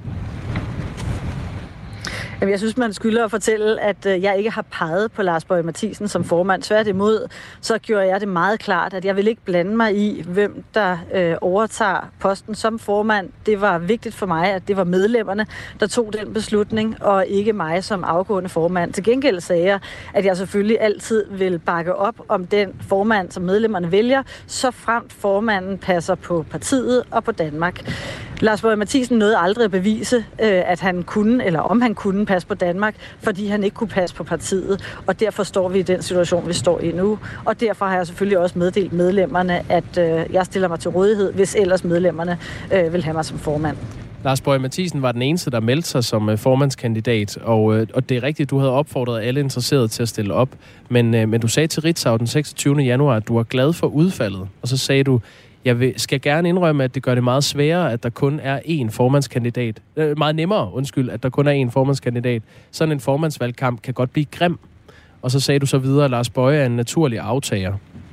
Speaker 10: Jamen, jeg synes, man skylder at fortælle, at jeg ikke har peget på Lars Boje Mathiesen som formand. Tværtimod, så gjorde jeg det meget klart, at jeg vil ikke blande mig i, hvem der overtager posten som formand. Det var vigtigt for mig, at det var medlemmerne, der tog den beslutning, og ikke mig som afgående formand. Til gengæld sagde jeg, at jeg selvfølgelig altid vil bakke op om den formand, som medlemmerne vælger, så fremt formanden passer på partiet og på Danmark. Lars Boje Mathiesen nåede aldrig at bevise, at han kunne, eller om han kunne passe på Danmark, fordi han ikke kunne passe på partiet. Og derfor står vi i den situation, vi står i nu. Og derfor har jeg selvfølgelig også meddelt medlemmerne, at jeg stiller mig til rådighed, hvis ellers medlemmerne vil have mig som formand.
Speaker 3: Lars Boje Mathiesen var den eneste, der meldte sig som formandskandidat, og det er rigtigt, du havde opfordret alle interesserede til at stille op. Men du sagde til Ritzau den 26. januar, at du var glad for udfaldet. Og så sagde du, skal gerne indrømme, at det gør det meget sværere, at der kun er én formandskandidat. Meget nemmere, at der kun er én formandskandidat. Sådan en formandsvalgkamp kan godt blive grim. Og så sagde du så videre, at Lars Boje er en naturlig aftager.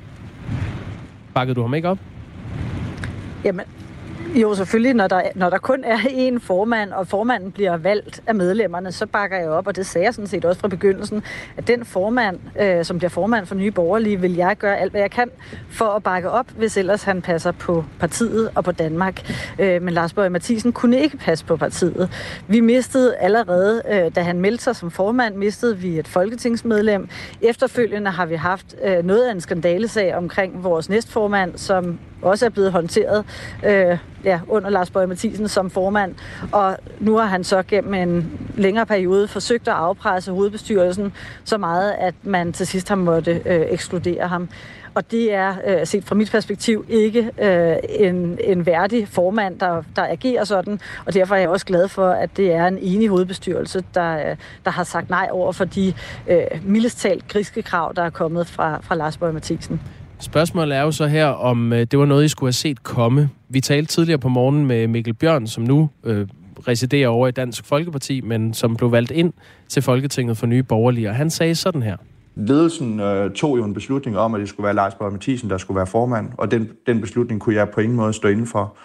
Speaker 3: Bakkede du ham ikke op?
Speaker 10: Jamen, jo, selvfølgelig, når der kun er én formand, og formanden bliver valgt af medlemmerne, så bakker jeg op, og det sagde jeg sådan set også fra begyndelsen, at den formand, som bliver formand for Nye Borgerlige, vil jeg gøre alt, hvad jeg kan for at bakke op, hvis ellers han passer på partiet og på Danmark. Men Lars Boje Mathiesen kunne ikke passe på partiet. Vi mistede allerede, da han meldte sig som formand, mistede vi et folketingsmedlem. Efterfølgende har vi haft noget af en skandalesag omkring vores næstformand, som også er blevet håndteret under Lars Boje Mathiesen som formand. Og nu har han så gennem en længere periode forsøgt at afpresse hovedbestyrelsen så meget, at man til sidst har måttet ekskludere ham. Og det er, set fra mit perspektiv, ikke en værdig formand, der agerer sådan. Og derfor er jeg også glad for, at det er en enig hovedbestyrelse, der har sagt nej over for de mildest talt griske krav, der er kommet fra Lars Boje Mathiesen.
Speaker 3: Spørgsmålet er jo så her, om det var noget, I skulle have set komme. Vi talte tidligere på morgen med Mikkel Bjørn, som nu residerer over i Dansk Folkeparti, men som blev valgt ind til Folketinget for Nye Borgerlige. Og han sagde sådan her.
Speaker 14: Ledelsen tog jo en beslutning om, at det skulle være Lars Boje Mathiesen, der skulle være formand, og den beslutning kunne jeg på ingen måde stå inden for.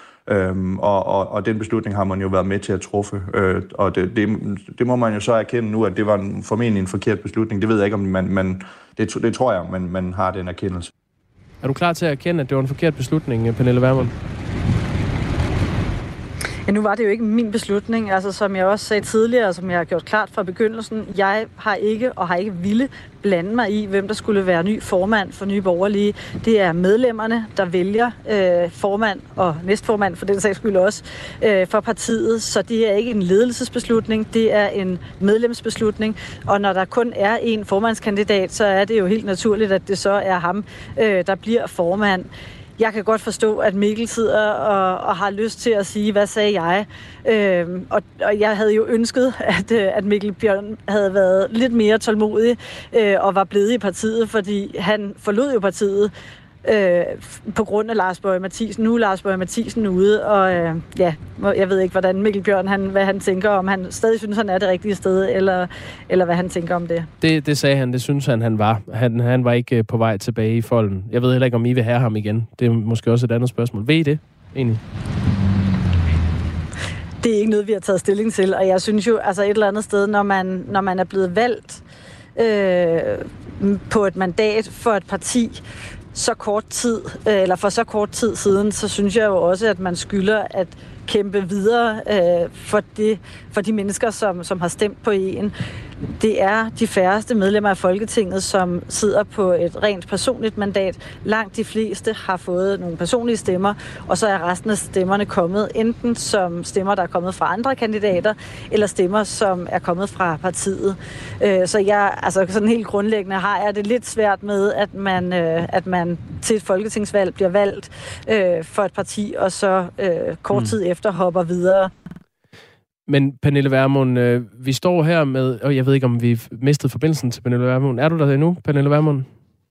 Speaker 14: Og den beslutning har man jo været med til at træffe. Og det må man jo så erkende nu, at det var formentlig en forkert beslutning. Det ved jeg ikke, om det tror jeg, man har den erkendelse.
Speaker 3: Er du klar til at erkende, at det var en forkert beslutning, Pernille Vermund?
Speaker 10: Ja, nu var det jo ikke min beslutning. Altså, som jeg også sagde tidligere, og som jeg har gjort klart fra begyndelsen, jeg har ikke ville blande mig i, hvem der skulle være ny formand for Nye Borgerlige. Det er medlemmerne, der vælger formand og næstformand, for den sags skyld også, for partiet. Så det er ikke en ledelsesbeslutning, det er en medlemsbeslutning. Og når der kun er én formandskandidat, så er det jo helt naturligt, at det så er ham, der bliver formand. Jeg kan godt forstå, at Mikkel sidder og har lyst til at sige, hvad sagde jeg? Og jeg havde jo ønsket, at Mikkel Bjørn havde været lidt mere tålmodig og var blevet i partiet, fordi han forlod jo partiet på grund af Lars Boje Mathiesen. Nu er Lars Boje Mathiesen ude, og jeg ved ikke, hvordan Mikkel Bjørn, hvad han tænker, om han stadig synes, han er det rigtige sted, eller hvad han tænker om det.
Speaker 3: Det sagde han, det synes han var. Han var ikke på vej tilbage i folden. Jeg ved heller ikke, om I vil have ham igen. Det er måske også et andet spørgsmål. Ved I det, egentlig?
Speaker 10: Det er ikke noget, vi har taget stilling til, og jeg synes jo, altså et eller andet sted, når man er blevet valgt på et mandat for et parti så kort tid, eller for så kort tid siden, så synes jeg jo også, at man skylder at kæmpe videre for de mennesker, som har stemt på en. Det er de færreste medlemmer af Folketinget, som sidder på et rent personligt mandat. Langt de fleste har fået nogle personlige stemmer, og så er resten af stemmerne kommet enten som stemmer, der er kommet fra andre kandidater, eller stemmer, som er kommet fra partiet. Så altså sådan helt grundlæggende har jeg det lidt svært med, at man til et folketingsvalg bliver valgt for et parti, og så kort tid efter hopper videre.
Speaker 3: Men Pernille Vermund, vi står her med, og jeg ved ikke, om vi mistet forbindelsen til Pernille Vermund. Er du der endnu, Pernille Vermund?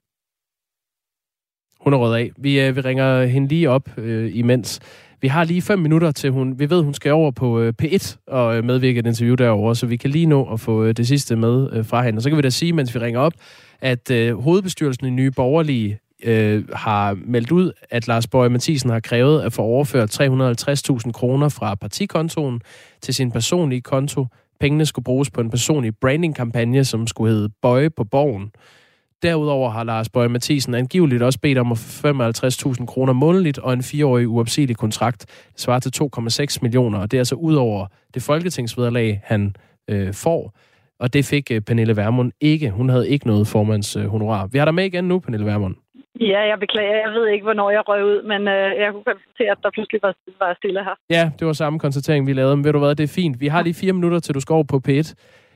Speaker 3: Hun er røget af. Vi ringer hende lige op imens. Vi har lige 5 minutter til vi ved, hun skal over på P1 og medvirke et interview derovre, så vi kan lige nå at få det sidste med fra hende. Og så kan vi da sige, mens vi ringer op, at hovedbestyrelsen i Nye Borgerlige har meldt ud, at Lars Boje Mathiesen har krævet at få overført 350.000 kroner fra partikontoen til sin personlige konto. Pengene skulle bruges på en personlig brandingkampagne, som skulle hedde Boje på Borgen. Derudover har Lars Boje Mathiesen angiveligt også bedt om 55.000 kroner månedligt og en 4-årig uopsigelig kontrakt. Det svarer til 2,6 millioner, og det er altså ud over det folketingsvederlag, han får. Og det fik Pernille Vermund ikke. Hun havde ikke noget formandshonorar. Vi har dig med igen nu, Pernille Vermund.
Speaker 10: Ja, jeg beklager. Jeg ved ikke, hvornår jeg røg ud, men jeg kunne konstatere, at der pludselig var stille her. Ja,
Speaker 3: det var samme konstatering, vi lavede. Men ved du hvad, det er fint. Vi har lige 4 minutter, til du skal over på P1.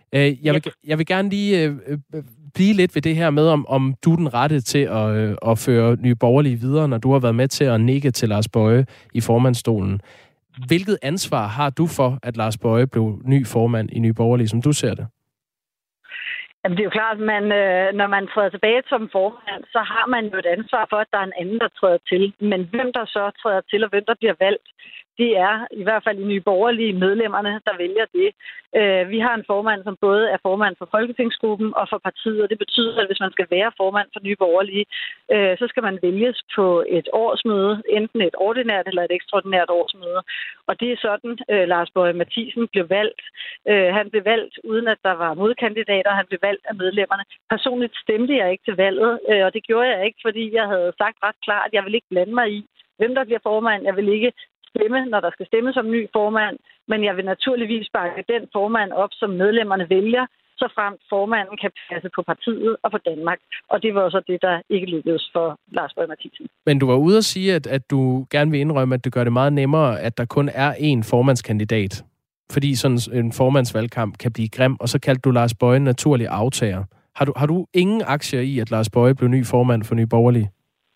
Speaker 3: Jeg vil gerne lige blive lidt ved det her med, om du er den rette til at føre Nye Borgerlige videre, når du har været med til at nikke til Lars Boje i formandsstolen. Hvilket ansvar har du for, at Lars Boje blev ny formand i Nye Borgerlige, som du ser det?
Speaker 10: Jamen, det er jo klart, at når man træder tilbage som formand, så har man jo et ansvar for, at der er en anden, der træder til. Men hvem der så træder til, og hvem der bliver valgt, det er i hvert fald i Nye Borgerlige medlemmerne, der vælger det. Vi har en formand, som både er formand for Folketingsgruppen og for partiet, og det betyder, at hvis man skal være formand for Nye Borgerlige, så skal man vælges på et årsmøde, enten et ordinært eller et ekstraordinært årsmøde. Og det er sådan, Lars Boje Mathiesen blev valgt. Han blev valgt, uden at der var modkandidater, han blev valgt af medlemmerne. Personligt stemte jeg ikke til valget, og det gjorde jeg ikke, fordi jeg havde sagt ret klart, at jeg vil ikke blande mig i, hvem der bliver formand. Jeg vil ikke stemme, når der skal stemmes som ny formand, men jeg vil naturligvis bakke den formand op, som medlemmerne vælger, så frem formanden kan passe på partiet og på Danmark. Og det var også det, der ikke lykkedes for Lars Boje Mathiesen.
Speaker 3: Men du var ude at sige, at du gerne vil indrømme, at det gør det meget nemmere, at der kun er én formandskandidat. Fordi sådan en formandsvalgkamp kan blive grim, og så kaldte du Lars Boje en naturlig aftager. Har du ingen aktier i, at Lars Boje blev ny formand for Nye Borgerlige?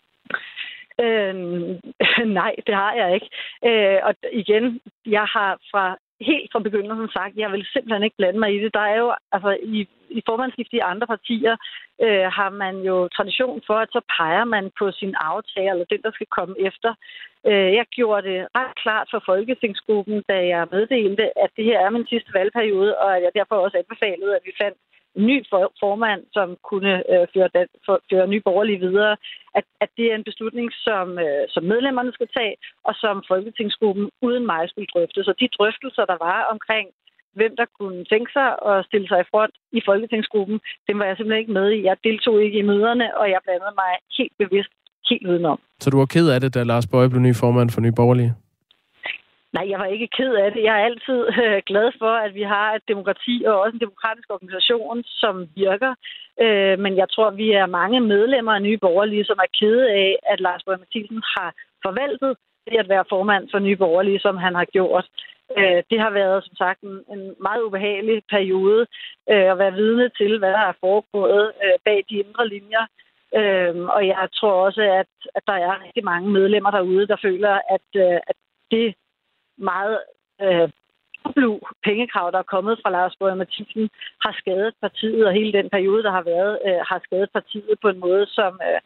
Speaker 10: Nej, det har jeg ikke. Og igen, jeg har helt fra begyndelsen sagt, at jeg vil simpelthen ikke blande mig i det. Der er jo, altså i formandsskift i andre partier, har man jo tradition for, at så peger man på sin aftager, eller den, der skal komme efter. Jeg gjorde det ret klart for Folketingsgruppen, da jeg meddelte, at det her er min sidste valgperiode, og at jeg derfor også anbefalede, at vi fandt en ny formand, som kunne føre Nye Borgerlige videre, at det er en beslutning, som medlemmerne skal tage, og som Folketingsgruppen uden mig skulle drøfte. Så de drøftelser, der var omkring, hvem der kunne tænke sig at stille sig i front i Folketingsgruppen, dem var jeg simpelthen ikke med i. Jeg deltog ikke i møderne, og jeg blandede mig helt bevidst helt udenom.
Speaker 3: Så du var ked af det, da Lars Boje blev ny formand for Nye Borgerlige?
Speaker 10: Nej, jeg var ikke ked af det. Jeg er altid glad for, at vi har et demokrati og også en demokratisk organisation, som virker. Men jeg tror, vi er mange medlemmer af Nye Borgerlige, som er kede af, at Lars Boje Mathiesen har forvaltet det at være formand for Nye Borgerlige, som han har gjort. Det har været, som sagt, en meget ubehagelig periode at være vidne til, hvad der er foregået bag de indre linjer. Og jeg tror også, at der er rigtig mange medlemmer derude, der føler, at det meget pengekrav, der er kommet fra Lars Boje Mathiesen, har skadet partiet, og hele den periode, der har været, har skadet partiet på en måde,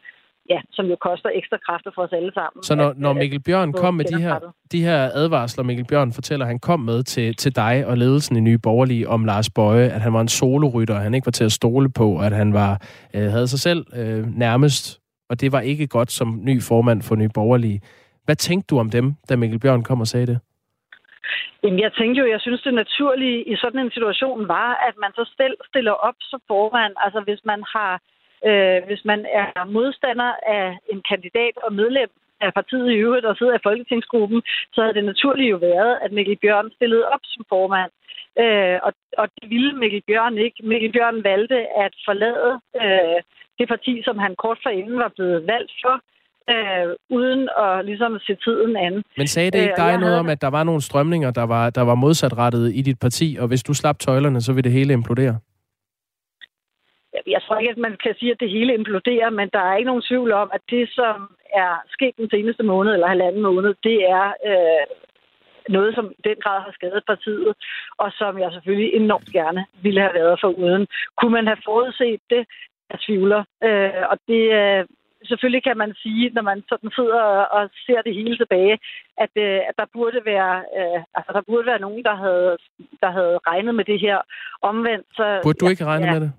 Speaker 10: som jo koster ekstra kræfter for os alle sammen.
Speaker 3: Så når Mikkel Bjørn kom med de her advarsler, Mikkel Bjørn fortæller, han kom med til dig og ledelsen i Nye Borgerlige om Lars Boje, at han var en solorytter, han ikke var til at stole på, at han havde sig selv nærmest, og det var ikke godt som ny formand for Nye Borgerlige. Hvad tænkte du om dem, da Mikkel Bjørn kom og sagde det?
Speaker 10: Jamen, jeg synes det naturlige i sådan en situation var, at man så stiller op som formand. Altså hvis man er modstander af en kandidat og medlem af partiet i øvrigt og sidder i folketingsgruppen, så havde det naturligt jo været, at Mikkel Bjørn stillede op som formand. Og det ville Mikkel Bjørn ikke. Mikkel Bjørn valgte at forlade det parti, som han kort forinden var blevet valgt for, uden at ligesom se tiden an.
Speaker 3: Men sagde det ikke dig noget om, at der var nogle strømninger, der var modsatrettet i dit parti, og hvis du slap tøjlerne, så ville det hele implodere?
Speaker 10: Jeg tror ikke, at man kan sige, at det hele imploderer, men der er ikke nogen tvivl om, at det, som er sket den seneste måned eller halvanden måned, det er noget, som i den grad har skadet partiet, og som jeg selvfølgelig enormt gerne ville have været foruden. Kunne man have forudset det? Jeg tvivler. Og det selvfølgelig kan man sige, når man sådan sidder og ser det hele tilbage, at der burde være nogen, der havde regnet med det her. Omvendt så...
Speaker 3: Burde du ikke regne med det?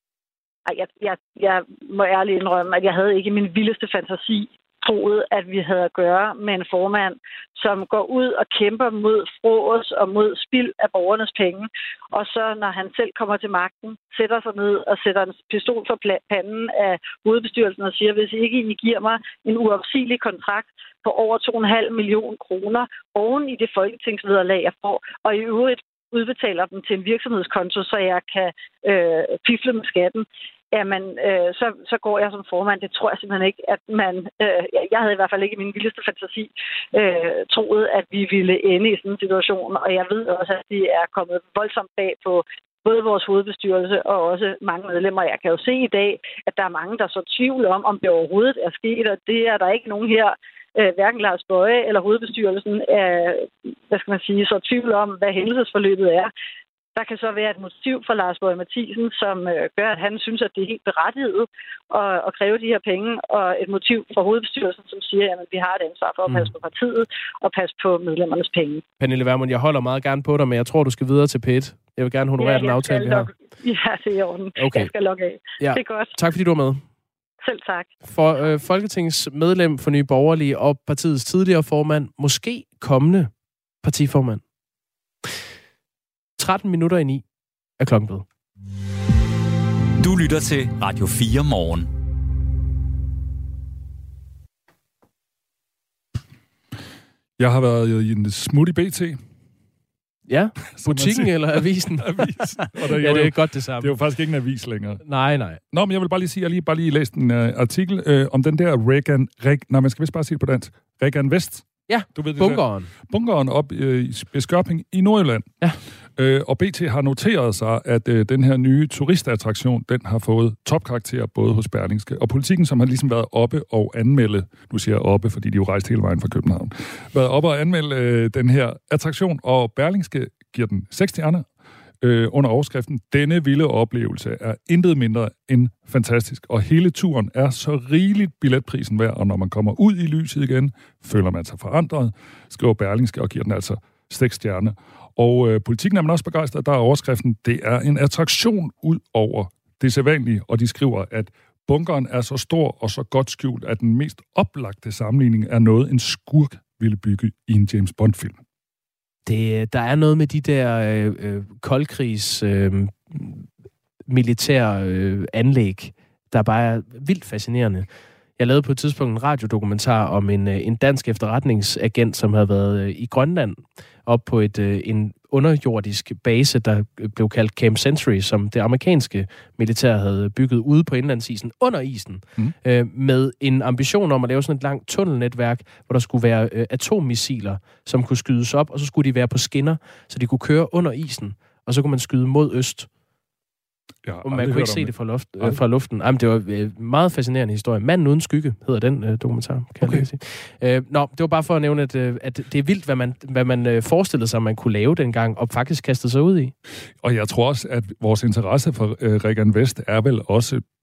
Speaker 10: Jeg må ærligt indrømme, at jeg havde ikke i min vildeste fantasi troet, at vi havde at gøre med en formand, som går ud og kæmper mod frås og mod spild af borgernes penge. Og så, når han selv kommer til magten, sætter sig ned og sætter en pistol for panden af hovedbestyrelsen og siger, hvis ikke I giver mig en uopsigelig kontrakt på over 2,5 millioner kroner oven i det folketingsvederlag, jeg får, og i øvrigt udbetaler dem til en virksomhedskonto, så jeg kan pifle med skatten, jamen, så går jeg som formand. Det tror jeg simpelthen ikke, at man... jeg havde i hvert fald ikke i min vildeste fantasi troet, at vi ville ende i sådan en situation, og jeg ved også, at det er kommet voldsomt bag på både vores hovedbestyrelse og også mange medlemmer. Jeg kan jo se i dag, at der er mange, der så tvivl om det overhovedet er sket, og det er der ikke nogen her, hverken Lars Boje eller hovedbestyrelsen, så tvivl om, hvad hændelsesforløbet er. Der kan så være et motiv for Lars Boje Mathiesen, som gør, at han synes, at det er helt berettiget at kræve de her penge, og et motiv for hovedbestyrelsen, som siger, at vi har et ansvar for at passe på partiet og passe på medlemmernes penge.
Speaker 3: Pernille Vermund, jeg holder meget gerne på dig, men jeg tror, du skal videre til P1. Jeg vil gerne honorere den aftale, vi har.
Speaker 10: Ja, det er i orden. Okay. Jeg skal logge af.
Speaker 3: Ja.
Speaker 10: Det er godt.
Speaker 3: Tak fordi du var med.
Speaker 10: Selv tak.
Speaker 3: For Folketingets medlem for Nye Borgerlige og partiets tidligere formand, måske kommende partiformand. 8:13 er klokken blevet.
Speaker 1: Du lytter til Radio 4 Morgen.
Speaker 2: Jeg har været i en smut i BT.
Speaker 3: Ja, butikken eller avisen?
Speaker 2: Avisen.
Speaker 3: Ja, det er godt det samme.
Speaker 2: Det er jo faktisk ikke en avis længere.
Speaker 3: Nej.
Speaker 2: Nå, men jeg vil bare lige sige, at jeg bare lige læst en artikel om den der man skal vist bare sige det på dansk. Regan Vest.
Speaker 3: Ja,
Speaker 2: du ved det
Speaker 3: bunkeren.
Speaker 2: Bunkeren op i Skørping i Nordjylland.
Speaker 3: Ja.
Speaker 2: Og BT har noteret sig, at den her nye turistattraktion, den har fået topkarakter både hos Berlingske og Politikken, som har ligesom været oppe og anmelde, nu siger jeg oppe, fordi de jo rejst hele vejen fra København, været oppe og anmelde den her attraktion, og Berlingske giver den 6 stjerner under overskriften. Denne vilde oplevelse er intet mindre end fantastisk, og hele turen er så rigeligt billetprisen værd, og når man kommer ud i lyset igen, føler man sig forandret, skriver Berlingske og giver den altså 6 stjerner. Og Politikken er man også begejstret, der er overskriften, det er en attraktion ud over det sædvanlige, og de skriver, at bunkeren er så stor og så godt skjult, at den mest oplagte sammenligning er noget, en skurk ville bygge i en James Bond-film.
Speaker 3: Der er noget med de der koldkrigs militære anlæg, der bare er vildt fascinerende. Jeg lavede på et tidspunkt en radiodokumentar om en dansk efterretningsagent, som havde været i Grønland, op på en underjordisk base, der blev kaldt Camp Century, som det amerikanske militær havde bygget ude på indlandsisen, under isen, med en ambition om at lave sådan et langt tunnelnetværk, hvor der skulle være atommissiler, som kunne skydes op, og så skulle de være på skinner, så de kunne køre under isen, og så kunne man skyde mod øst. Og man kunne ikke se det fra luften. Jamen, det var en meget fascinerende historie. Manden uden skygge hedder den dokumentar, kan jeg sige. Det var bare for at nævne, at det er vildt, hvad man forestillede sig, man kunne lave dengang, og faktisk kastede sig ud i.
Speaker 2: Og jeg tror også, at vores interesse for Regan Vest er vel også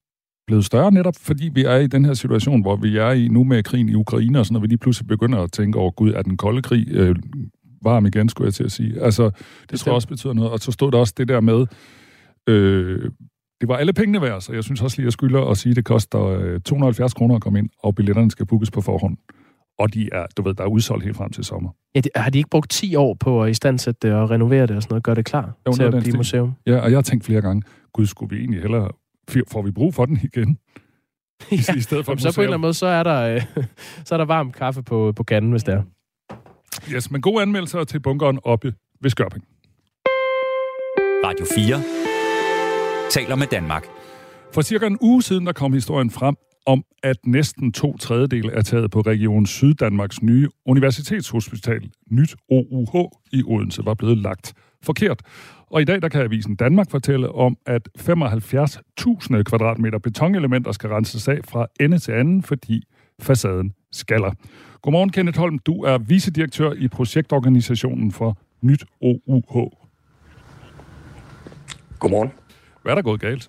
Speaker 2: blevet større netop, fordi vi er i den her situation, hvor vi er i nu med krigen i Ukraine, og sådan, når vi lige pludselig begynder at tænke over, gud, er den kolde krig varm igen, skulle jeg til at sige. Altså, det tror jeg også betyder noget. Og så stod der også det der med, det var alle pengene værd, så jeg synes også lige, jeg skylder at sige, at det koster 270 kroner at komme ind, og billetterne skal bookes på forhånd. Og de er, der er udsolgt helt frem til sommer.
Speaker 3: Ja, har de ikke brugt 10 år på at istandsætte det og renovere det og sådan noget, gøre det klar til at blive museum?
Speaker 2: Ja, og jeg har tænkt flere gange, gud, skulle vi egentlig hellere, får vi brug for den igen? I stedet for
Speaker 3: så på en eller anden måde, så er der varm kaffe på kanden, hvis det er.
Speaker 2: Yes, men gode anmeldelser til bunkeren oppe ved Skørping.
Speaker 1: Radio 4 taler med Danmark.
Speaker 2: For cirka en uge siden, der kom historien frem om, at næsten 2/3 er taget på Region Syddanmarks nye universitetshospital, Nyt OUH i Odense, var blevet lagt forkert. Og i dag, der kan Avisen Danmark fortælle om, at 75.000 kvadratmeter betonelementer skal renses af fra ende til anden, fordi facaden skaller. Godmorgen, Kenneth Holm. Du er vicedirektør i projektorganisationen for Nyt OUH.
Speaker 15: Godmorgen.
Speaker 2: Hvad er der gået galt?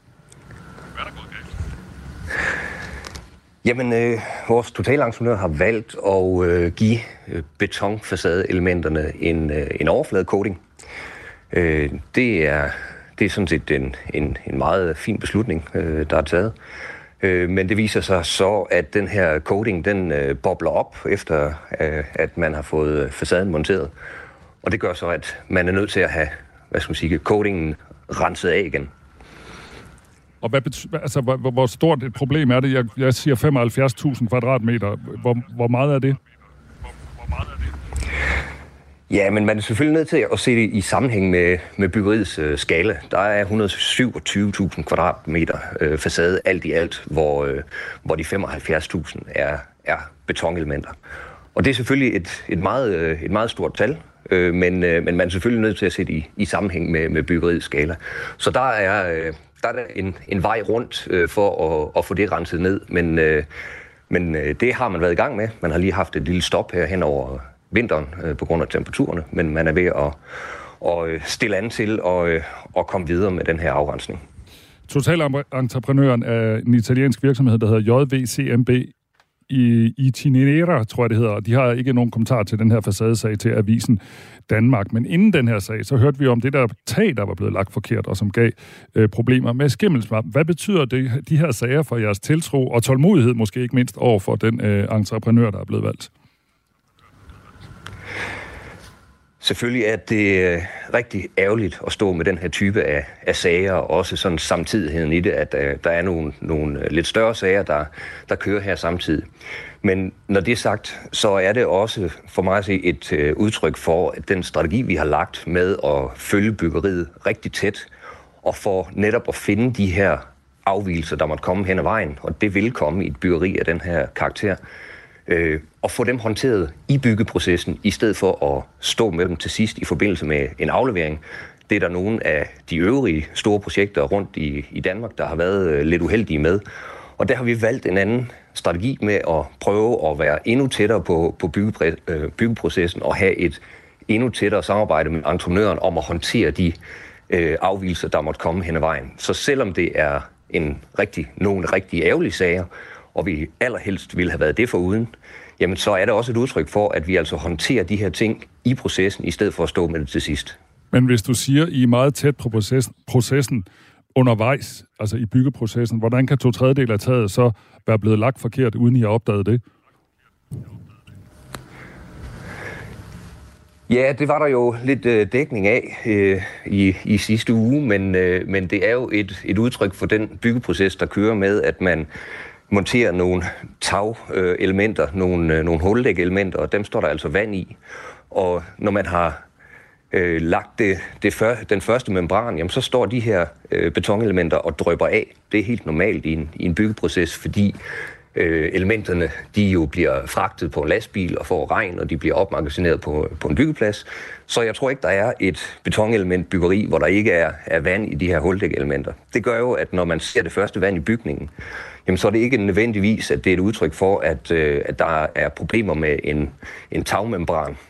Speaker 15: Jamen, vores totalengeniør har valgt at give betonfacadeelementerne en overfladecoating. Det er sådan set en meget fin beslutning, der er taget. Men det viser sig så, at den her coating, den bobler op, efter at man har fået facaden monteret. Og det gør så, at man er nødt til at have, coatingen renset af igen.
Speaker 2: Og hvor stort et problem er det? Jeg siger 75.000 kvadratmeter. Hvor meget er det?
Speaker 15: Ja, men man er selvfølgelig nødt til at se det i sammenhæng med byggeriets skala. Der er 127.000 kvadratmeter facade alt i alt, hvor de 75.000 er betonelementer. Og det er selvfølgelig et meget stort tal, men man er selvfølgelig nødt til at se det i sammenhæng med byggeriets skala. Så der er en vej rundt for at få det renset ned, men det har man været i gang med. Man har lige haft et lille stop her hen over vinteren på grund af temperaturerne, men man er ved at stille an til at komme videre med den her afrensning.
Speaker 2: Totalentreprenøren af en italiensk virksomhed, der hedder JVCMB Itinera, tror jeg det hedder, og de har ikke nogen kommentar til den her facadesag til Avisen Danmark. Men inden den her sag, så hørte vi om det der tag, der var blevet lagt forkert, og som gav problemer med skimmelsvamp. Hvad betyder de her sager for jeres tiltro og tålmodighed, måske ikke mindst over for den entreprenør, der er blevet valgt?
Speaker 15: Selvfølgelig er det rigtig ærgerligt at stå med den her type af sager, og også sådan samtidigheden i det, at der er nogle lidt større sager, der kører her samtidig. Men når det er sagt, så er det også for mig at se et udtryk for, at den strategi, vi har lagt med at følge byggeriet rigtig tæt, og for netop at finde de her afvigelser, der måtte komme hen ad vejen, og det vil komme i et byggeri af den her karakter, og få dem håndteret i byggeprocessen, i stedet for at stå med dem til sidst i forbindelse med en aflevering. Det er der nogle af de øvrige store projekter rundt i Danmark, der har været lidt uheldige med. Og der har vi valgt en anden strategi med at prøve at være endnu tættere på byggeprocessen og have et endnu tættere samarbejde med entreprenøren om at håndtere de afvigelser, der måtte komme hen ad vejen. Så selvom det er nogle rigtig ærgerlige sager, og vi allerhelst ville have været det foruden, jamen så er det også et udtryk for, at vi altså håndterer de her ting i processen, i stedet for at stå med det til sidst.
Speaker 2: Men hvis du siger, I er meget tæt på processen undervejs, altså i byggeprocessen, hvordan kan 2/3 af taget så være blevet lagt forkert, uden I har opdaget det?
Speaker 15: Ja, det var der jo lidt dækning af i sidste uge, men det er jo et udtryk for den byggeproces, der kører med, at man monterer nogle tagelementer, nogle huldæk-elementer, og dem står der altså vand i. Og når man har lagt den første membran, jamen, så står de her betonelementer og drypper af. Det er helt normalt i en byggeproces, fordi elementerne de jo bliver fragtet på en lastbil og får regn, og de bliver opmagasineret på en byggeplads. Så jeg tror ikke, der er et betonelementbyggeri, hvor der ikke er vand i de her huldæk-elementer. Det gør jo, at når man ser det første vand i bygningen, jamen, så er det ikke nødvendigvis, at det er et udtryk for, at der er problemer med en tagmembran.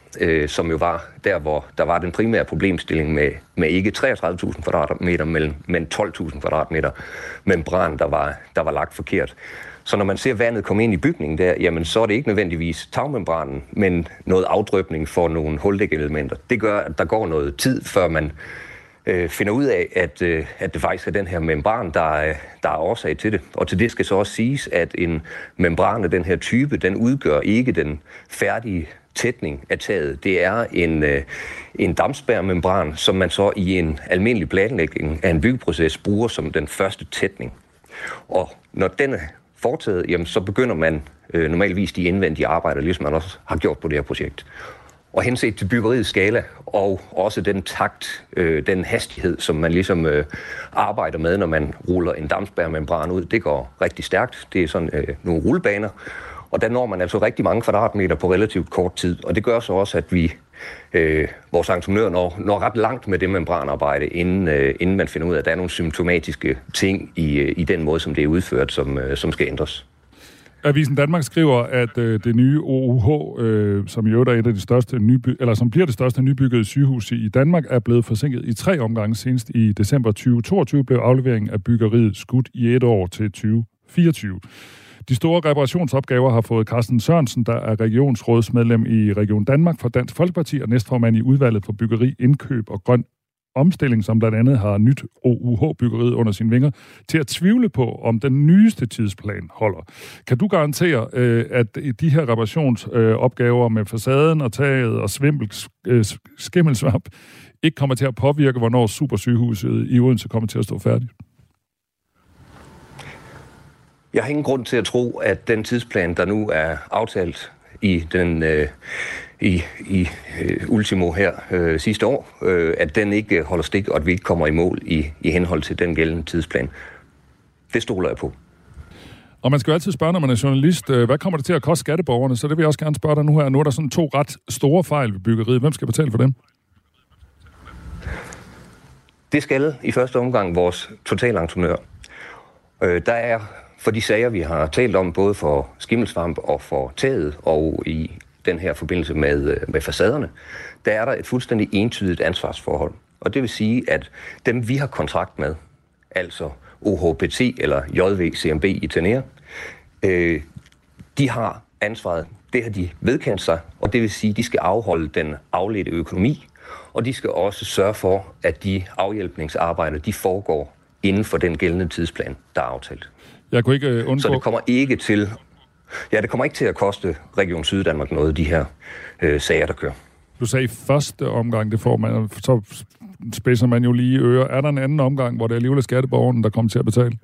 Speaker 15: som jo var der, hvor der var den primære problemstilling med ikke 33.000 kvadratmeter, men 12.000 kvadratmeter membran, der var lagt forkert. Så når man ser vandet komme ind i bygningen der, jamen så er det ikke nødvendigvis tagmembranen, men noget afdrypning for nogle huldækkelementer. Det gør, at der går noget tid, før man finder ud af, at det faktisk er den her membran, der er årsag til det. Og til det skal så også siges, at en membran af den her type, den udgør ikke den færdige tætning af taget. Det er en dampspærremembran, som man så i en almindelig planlægning af en byggeproces bruger som den første tætning. Og når den er foretaget, jamen, så begynder man normalvis de indvendige arbejder, ligesom man også har gjort på det her projekt. Og henset til byggeriets skala, og også den takt, den hastighed, som man ligesom arbejder med, når man ruller en dampspærremembran ud, det går rigtig stærkt. Det er sådan nogle rullebaner, og der når man altså rigtig mange kvadratmeter på relativt kort tid. Og det gør så også, at vores entreprenør når ret langt med det membranarbejde, inden man finder ud af, at der er nogle symptomatiske ting i den måde, som det er udført, som skal ændres.
Speaker 2: Avisen Danmark skriver, at det nye OUH, som i øvrigt er et af de største som bliver det største nybyggede sygehus i Danmark, er blevet forsinket i 3 omgange. Senest i december 2022 blev afleveringen af byggeriet skudt i 1 år til 2024. De store reparationsopgaver har fået Carsten Sørensen, der er regionsrådsmedlem i Region Danmark for Dansk Folkeparti og næstformand i udvalget for byggeri, indkøb og grøn omstilling, som blandt andet har nyt OUH-byggeriet under sine vinger, til at tvivle på, om den nyeste tidsplan holder. Kan du garantere, at de her reparationsopgaver med facaden og taget og skimmelsvamp ikke kommer til at påvirke, hvornår supersygehuset i Odense kommer til at stå færdigt?
Speaker 15: Jeg har ingen grund til at tro, at den tidsplan, der nu er aftalt i den ultimo her sidste år, at den ikke holder stik, og at vi ikke kommer i mål i henhold til den gældende tidsplan. Det stoler jeg på.
Speaker 2: Og man skal jo altid spørge, når man er journalist, hvad kommer det til at koste skatteborgerne? Så det vil jeg også gerne spørge dig nu her. Nu er der sådan 2 ret store fejl ved byggeriet. Hvem skal betale for dem?
Speaker 15: Det skal i første omgang vores totalentreprenør. Der er for de sager, vi har talt om, både for skimmelsvamp og for taget, og i den her forbindelse med facaderne, der er der et fuldstændig entydigt ansvarsforhold. Og det vil sige, at dem vi har kontrakt med, altså OHPT eller JVCMB i Tenere, de har ansvaret. Det har de vedkendt sig, og det vil sige, at de skal afholde den afledte økonomi, og de skal også sørge for, at de afhjælpningsarbejder, de foregår inden for den gældende tidsplan, der er aftalt.
Speaker 2: Jeg kunne ikke undgå...
Speaker 15: Så det kommer ikke til at koste Region Syddanmark noget, de her sager, der kører.
Speaker 2: Du sagde i første omgang, det får man, så spidser man jo lige ører. Er der en anden omgang, hvor det alligevel er skatteborgerne, der kommer til at betale?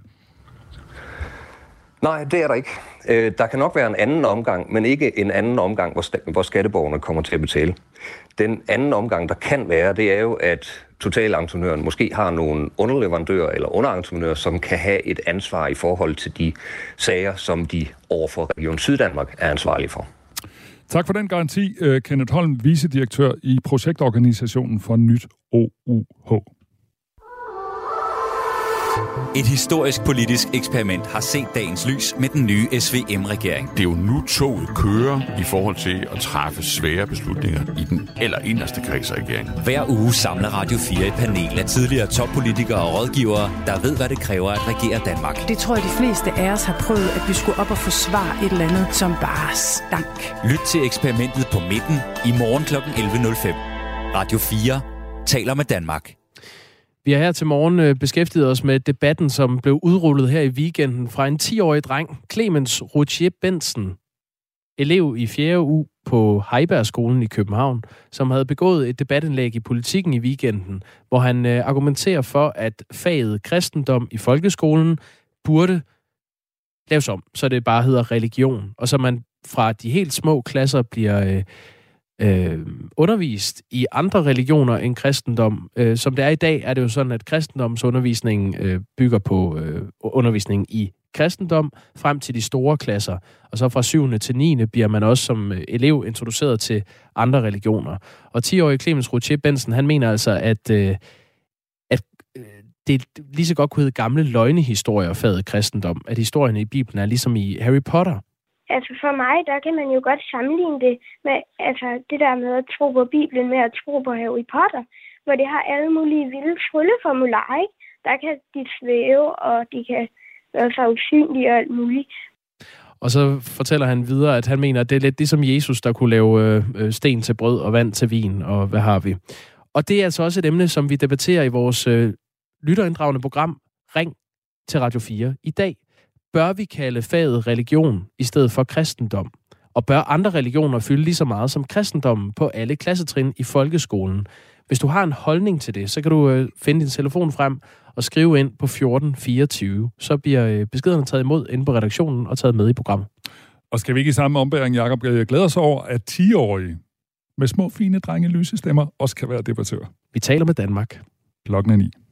Speaker 15: Nej, det er der ikke. Der kan nok være en anden omgang, men ikke en anden omgang, hvor skatteborgerne kommer til at betale. Den anden omgang, der kan være, det er jo, at totalentreprenøren måske har nogle underleverandører eller underentreprenører, som kan have et ansvar i forhold til de sager, som de overfor Region Syddanmark er ansvarlige for.
Speaker 2: Tak for den garanti, Kenneth Holm, vicedirektør i projektorganisationen for Nyt OUH.
Speaker 1: Et historisk politisk eksperiment har set dagens lys med den nye SVM-regering.
Speaker 16: Det er jo nu toget kører i forhold til at træffe svære beslutninger i den allerinderste kreds af regeringen.
Speaker 1: Hver uge samler Radio 4 et panel af tidligere toppolitikere og rådgivere, der ved, hvad det kræver at regere Danmark.
Speaker 17: Det tror jeg, de fleste af os har prøvet, at vi skulle op og forsvare et eller andet, som bare stank.
Speaker 1: Lyt til eksperimentet på Midten i morgen kl. 11.05. Radio 4 taler med Danmark.
Speaker 3: Vi har her til morgen beskæftiget os med debatten, som blev udrullet her i weekenden fra en 10-årig dreng, Clemens Routhier Bensen, elev i 4. uge på Heibergskolen i København, som havde begået et debatindlæg i Politikken i weekenden, hvor han argumenterer for, at faget kristendom i folkeskolen burde laves om, så det bare hedder religion, og så man fra de helt små klasser bliver undervist i andre religioner end kristendom. Som det er i dag, er det jo sådan, at kristendomsundervisningen bygger på undervisning i kristendom frem til de store klasser. Og så fra 7. til 9. bliver man også som elev introduceret til andre religioner. Og 10-årige Clemens Routhier Bensen, han mener altså, at det lige så godt kunne hedde gamle løgnehistorier, faget kristendom. At historierne i Bibelen er ligesom i Harry Potter.
Speaker 18: altså for mig, der kan man jo godt sammenligne det med altså det der med at tro på Bibelen med at tro på Harry Potter, hvor det har alle mulige vilde trylleformularer, ikke? Der kan de svæve, og de kan være så usynlige og alt muligt.
Speaker 3: Og så fortæller han videre, at han mener, at det er lidt ligesom Jesus, der kunne lave sten til brød og vand til vin, og hvad har vi. Og det er altså også et emne, som vi debatterer i vores lytterinddragende program Ring til Radio 4 i dag. Bør vi kalde faget religion i stedet for kristendom? Og bør andre religioner fylde lige så meget som kristendommen på alle klassetrin i folkeskolen? Hvis du har en holdning til det, så kan du finde din telefon frem og skrive ind på 1424. Så bliver beskederne taget imod inde på redaktionen og taget med i programmet.
Speaker 2: Og skal vi ikke i samme ombæring, Jacob, glæder os over, at 10-årige med små, fine drenge lysestemmer også kan være debattører?
Speaker 3: Vi taler med Danmark.
Speaker 2: Klokken er 9.